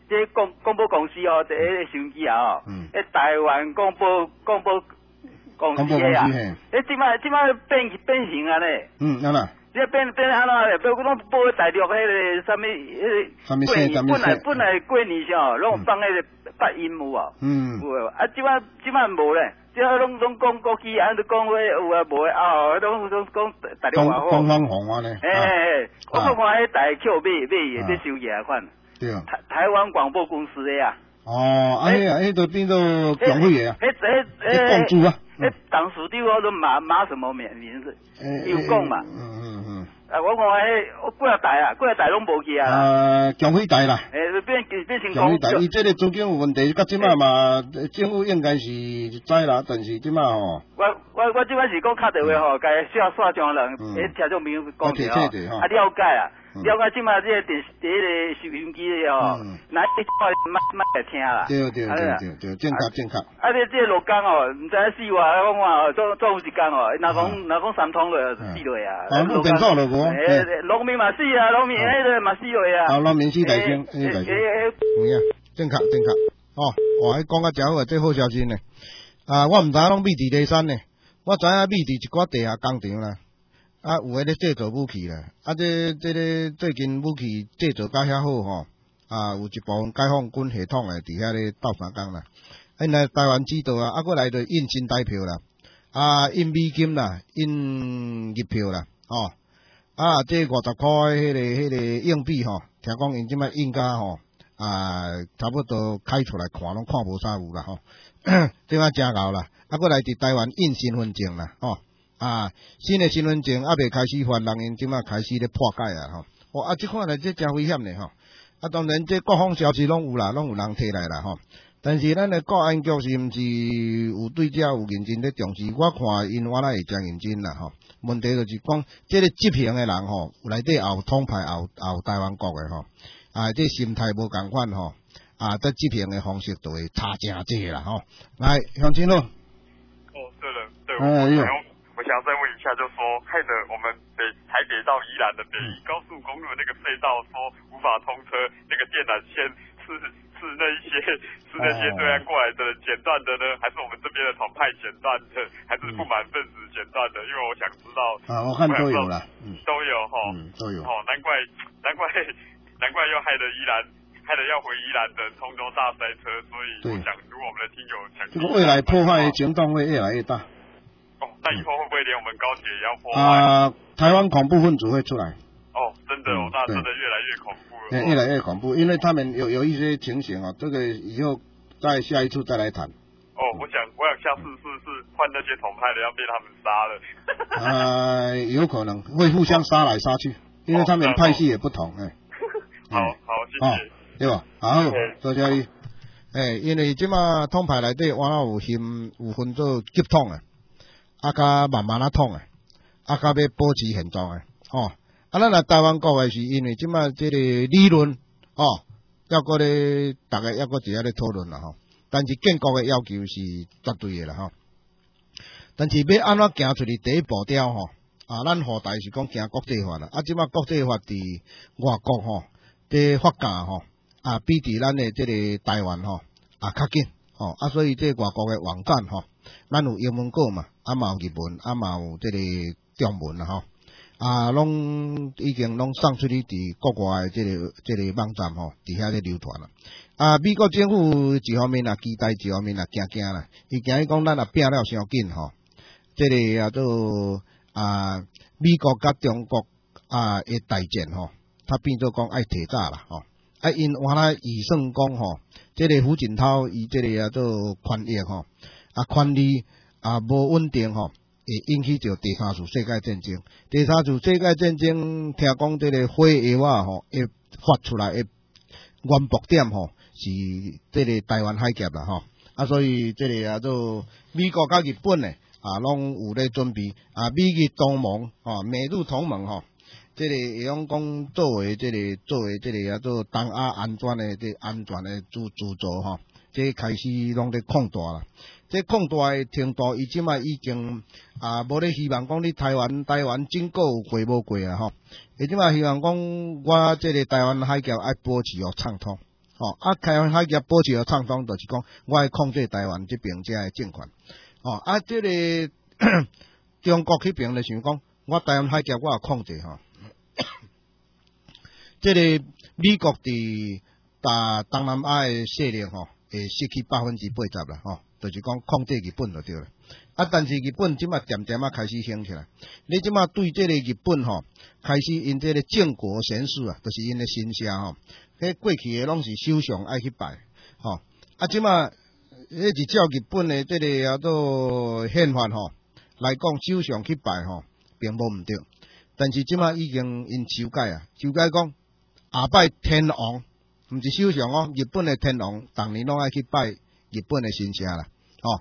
这广播公司哦，这个收音机啊台湾广播公司啊，即摆变形啊咧。 安那？ 这变安怎？不拢播大陆迄个啥物本来过年上拢放迄个发音有啊。有啊，即摆无咧。即拢讲国语，啊，讲话有啊无啊，拢讲大陆话好。 讲方话咧。 我看迄台口买这收起来款。 对啊。 台湾广播公司的呀。 迄都变做讲会的啊。公主啊。 当时对我都马什么名字？有讲嘛。我看迄几啊台拢无去啊。 江辉台啦。 变成江辉台，伊这个资金有问题，到即摆嘛，政府应该是知啦，但是即摆吼。 我即摆是讲打电话吼，甲刷上人，听众朋友讲者吼，了解啊。了解即摆这个电视收音机的吼，那一块莫来听啦。 对，正确。 这个落工哦，唔知4话讲话做有一工哦，若讲3通落4落啊。 有电错了无？ 农民嘛死啊，农民迄个嘛死落啊。 农民死大声，正确。迄讲啊真好啊，这好消息呢。我唔知拢秘伫骊山呢，我知影秘伫一寡地下工厂啦。有迄个制作武器啦，这个最近武器制作甲遐好吼，有一部分解放军系统诶，伫遐咧斗相共啦。因来台湾指导啊，过来就印新台票啦，印美金啦，印日票啦，这50块迄个硬币吼，听讲因即摆印甲吼，差不多开出来看拢看无啥有啦吼，即摆真牛啦，过来伫台湾印身份证啦，新的身份证未开始发，人因即马开始咧破解啊吼，即款来这真危险咧吼，当然这各方消息拢有啦，拢有人摕来啦吼，但是咱的国安局是毋是有对这有认真咧重视？我看因原来会真认真啦吼，问题就是讲，这个执行的人吼，内底也有统派，也有台湾国的吼，这心态无共款吼，这执行的方式就会差真济啦吼。来，乡亲咯。 对了，我想再问一下，就说害得我们台北到宜兰的北宜高速公路那个隧道说无法通车，那个电缆线是那些对岸过来的人剪断的呢，还是我们这边的统派剪断的，还是不满分子剪断的？因为我想知道我看都有啦， 都有哈， 都有。 难怪又害得要回宜兰的通州大塞车，所以我想如果我们的听友想这个未来破坏的行动会越来越大。 那以后会不会连我们高铁也要破坏？ 台湾恐怖分子会出来。 真的那真的越来越恐怖了。 对，越来越恐怖，因为他们有一些情形这个以后在下一次再来谈。 我想下次是换那些统派的要被他们杀了。有可能会互相杀来杀去，因为他们派系也不同。 好，谢谢。 对吧？好，多谢你。因为即马统派内底我有分做急统甲慢慢统甲要保持现状咱来台湾国的是因为即马这个理论要搁咧大家要搁一下咧讨论啦但是建国的要求是绝对的啦但是要安怎行出去第一步调咱后代是讲行国际法啦，即马国际法伫外国伫法架比伫咱的这个台湾较紧所以这外国的网站咱有英文稿嘛，嘛有日文，嘛有这个中文啦拢已经拢送出去伫国外的这个网站伫遐咧流传啦。美国政府一方面期待，一方面惊啦，伊惊伊讲咱拼了伤紧这个也做美国甲中国的大战他变做讲爱提早啦因原来预算讲这个胡锦涛伊这个也做权益权力无稳定会引起着第三次世界战争。第三次世界战争听讲这个火药会发出来的原爆点是这个台湾海峡啦所以这个也做美国甲日本的拢有咧准备美日同盟美日同盟这个会用讲作为这个也做东亚安全的主轴这开始拢咧扩大啦。这扩大的程度，伊即卖已经无咧希望讲你台湾整个有过无过伊即卖希望讲我这个台湾海峡爱保持畅通开放海峡保持畅通，就是讲我会控制台湾这边遮个政权。这个中国迄边就想讲，我台湾海峡我也控制这个美国伫东南亚的势力会失去80%啦就是讲控制日本就对了。但是日本即马渐渐开始兴起来，你即马对这个日本开始因这个靖国神事就是因的神社迄过去的拢是首相爱去拜即马迄是照日本的这个做宪法来讲，首相去拜并无毋对，但是即马已经因修改修改讲下拜天王，毋是首相日本的天王，逐年拢爱去拜日本的神社啦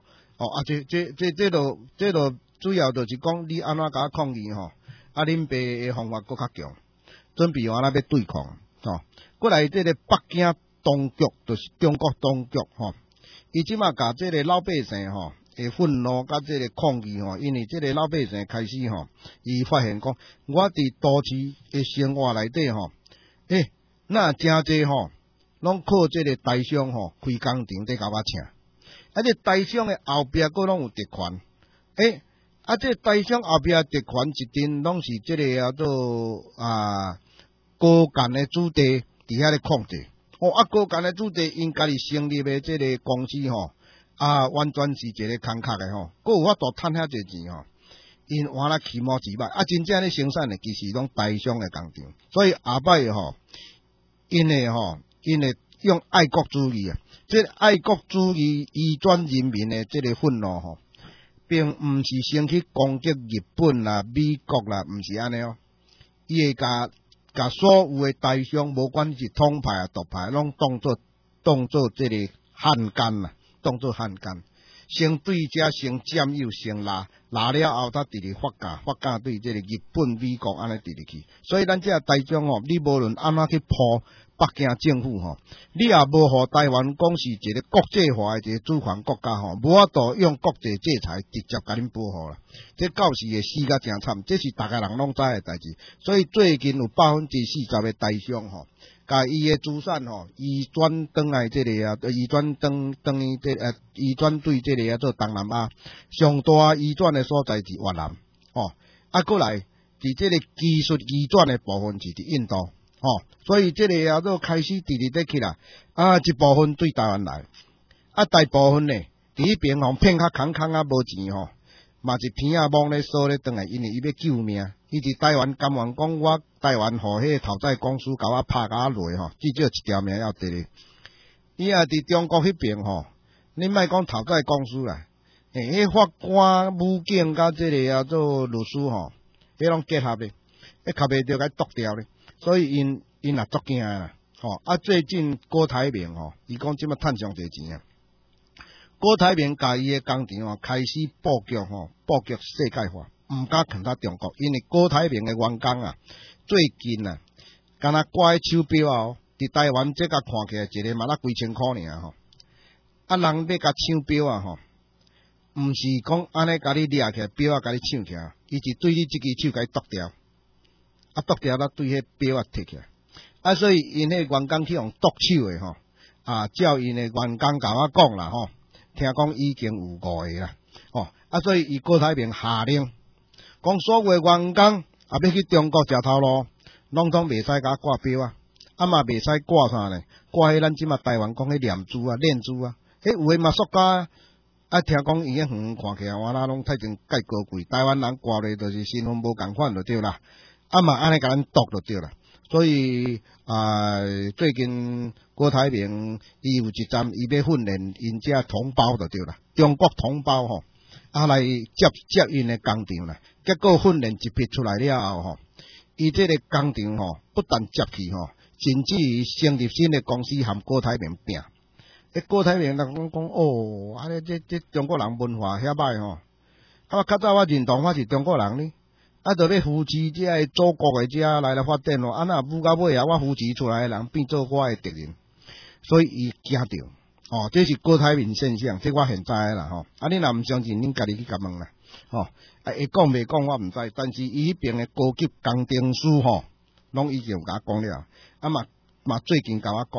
这主要就是讲你安怎甲抗议恁爸的方法搁较强，准备安怎要对抗过来这个北京当局就是中国当局伊即马甲这个老百姓会愤怒甲这个抗议因为这个老百姓开始伊发现讲我伫都市的生活内底那真济拢靠这个台商开工厂在甲我请。这台商的后壁佫拢有特权，这台商后壁特权一定拢是这个做高干的子弟伫遐咧控制，高干的子弟因家己成立的这个公司完全是一个空壳的佫有法度趁遐济钱因换来起毛几百真正咧生产的其实拢台商的工厂，所以后摆因会用爱国主义这爱国主义移转人民的这个愤怒并毋是先去攻击日本啦、美国啦，毋是安尼伊会甲所有的台商，无管是统派独派，拢当作这个汉奸啦，当作汉奸，先对遮先占有，先拉了后，他直直发价对这个日本、美国安尼直直去，所以咱这台商你无论安怎去破北京政府你也无互台湾讲是一个国际化的一个主权国家无法度用国际制裁直接甲恁保护啦，这到时会死甲真惨，这是大家人拢知的代志。所以最近有40%的台商甲伊的资产移转转来这个移转移转对这个做东南亚，上大移转的所在是越南过来伫这个技术移转的部分是伫印度所以这个都开始直直起来一部分对台湾来大部分呢伫迄边骗较空无钱嘛是片网咧锁咧转来，因为伊要救命。伊伫台湾甘愿讲，我台湾互迄个头债公司甲我拍甲我落至少一条命要得咧。伊伫中国迄边你莫讲头债公司啦，迄法官、武警甲这个做律师迄拢结合咧，卡袂着甲剁掉咧。所以因也足惊啦最近郭台铭伊讲即马趁上侪钱郭台铭甲伊的工厂开始布局世界化，毋敢囥到中国，因为郭台铭的员工最近敢若挂手表伫台湾这甲看起来一个嘛几千块尔人要甲抢表毋是讲安尼甲你掠起来表甲你抢起来，伊是对你即支手甲你剁掉，剁掉了对迄表摕起来，所以因迄员工去用剁手的照因的员工甲我讲啦听讲已经有5个啦所以伊郭台铭下令讲所有的员工要去中国食头路，拢总袂使甲挂表嘛袂使挂啥呢？挂迄咱即马台湾讲迄念珠链珠迄有诶嘛塑胶听讲伊迄看起来我那拢太真介高贵，台湾人挂咧就是身份无共款就对啦，嘛安尼甲咱剁就对啦。所以最近郭台铭伊有一站伊要训练因遮同胞就对啦，中国同胞来接因的工厂啦，结果训练一批出来了后伊这个工厂不但接去甚至于成立新的公司和郭台铭拼。郭台铭人讲安尼这中国人文化遐歹较早我认同我是中国人呢。就要扶持这个祖国的这来发展那舞到尾我扶持出来的人变做我的敌人，所以伊惊着这是郭台铭现象，这我现知啦你若毋相信，恁家己去甲问啦会讲袂讲我毋知，但是伊迄边的高级工程师拢已经有甲我讲了嘛最近甲我讲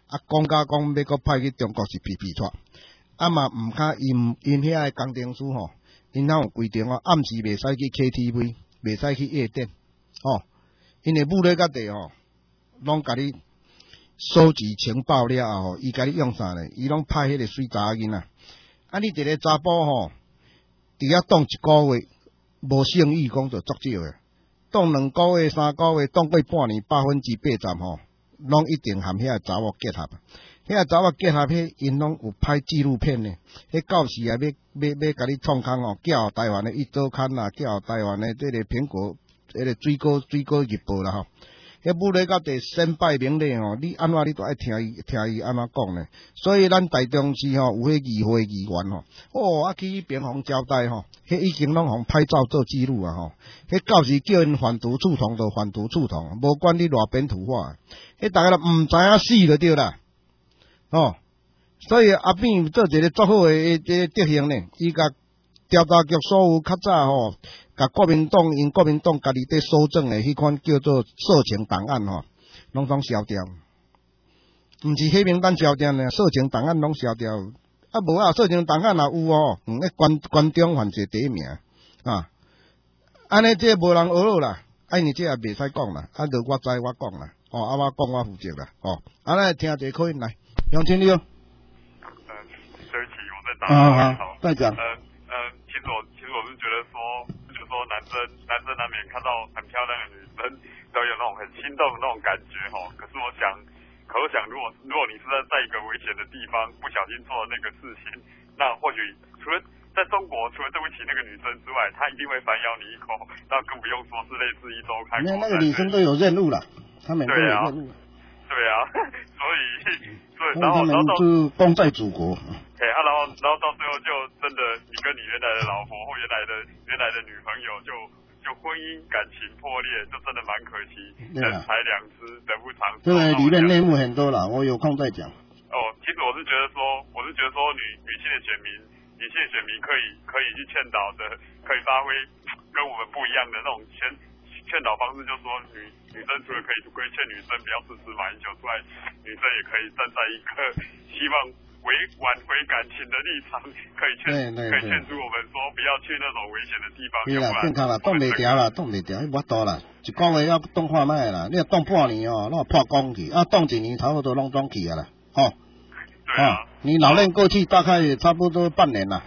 讲甲讲要搁派去中国是皮皮拖，嘛毋敢因遐个工程师吼，因遐有规定暗时袂使去 KTV， 袂使去夜店，因为武力甲地拢甲你收集情报了后，伊甲你用啥呢？伊拢派迄个水查囡仔，你一个查甫伫遐当1个月，无生意讲就足少诶，当2个月、3个月，当过半年，80%拢一定含遐查某结合。遐查某结合，因拢有拍纪录片呢。迄到时啊，要甲你创空叫台湾的一周刊啦，叫台湾的这个苹果，这个水果日报啦迄武力到第身败名裂你安怎你都爱听伊安怎讲呢？所以咱台中市有迄议会议员去迄边互交代迄已经拢互拍照做记录啊迄到时叫因反毒触同就反毒触同，无管你偌本土化，迄大家都毋知影死就对啦。所以阿扁做一个足好诶德行呢，伊甲调查局所有较早甲国民党因国民党家己伫搜证诶迄款叫做色情档案拢总消掉，毋是黑名单消掉呢，色情档案拢消掉。无色情档案也有关中犯罪第一名安尼这无人学了啦，安尼这也袂使讲啦，就我知我讲啦，我讲我负责啦，安尼听一个口音来，杨清六。 对不起，我在打。好， 再讲。 其实我是觉得说男生难免看到很漂亮的女生，都有那种很心动的那种感觉可是我想，如果你是在一个危险的地方不小心做了那个事情，那或许除了在中国，除了对不起那个女生之外，她一定会反咬你一口，那更不用说是类似一周刊。 那个女生都有任务了，他们都有任务。 对啊，所以然后就功在祖国。 然后到最后就真的你跟你原来的老婆或原来的女朋友就婚姻感情破裂，就真的蛮可惜。人财两失，得不偿失。 对，里面内幕很多啦，我有空再讲。 其实我是觉得说女性的选民可以去劝导的，可以发挥跟我们不一样的那种劝导方式，就是说女生除了可以规劝女生不要支持马英九之外，女生也可以站在一个希望挽回感情的立场，可以劝阻我们说不要去那种危险的地方。 对啦，健康啦，冻袂掉啦，迄无多啦，1个月要冻化卖啦，你要冻半年那破功去，冻1年差不多拢冻去啊啦， 对啊， 你老练过去大概也差不多半年啦。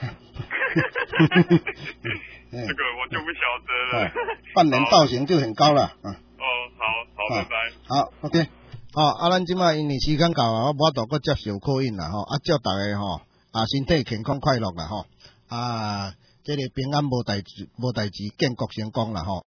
这个我就不晓得了。 半年造型就很高了。 好，拜拜。 好 ，OK。咱即摆因为时间到啊，我无度搁接受call in啦祝大家身体健康快乐啦这个平安无代志，建国成功啦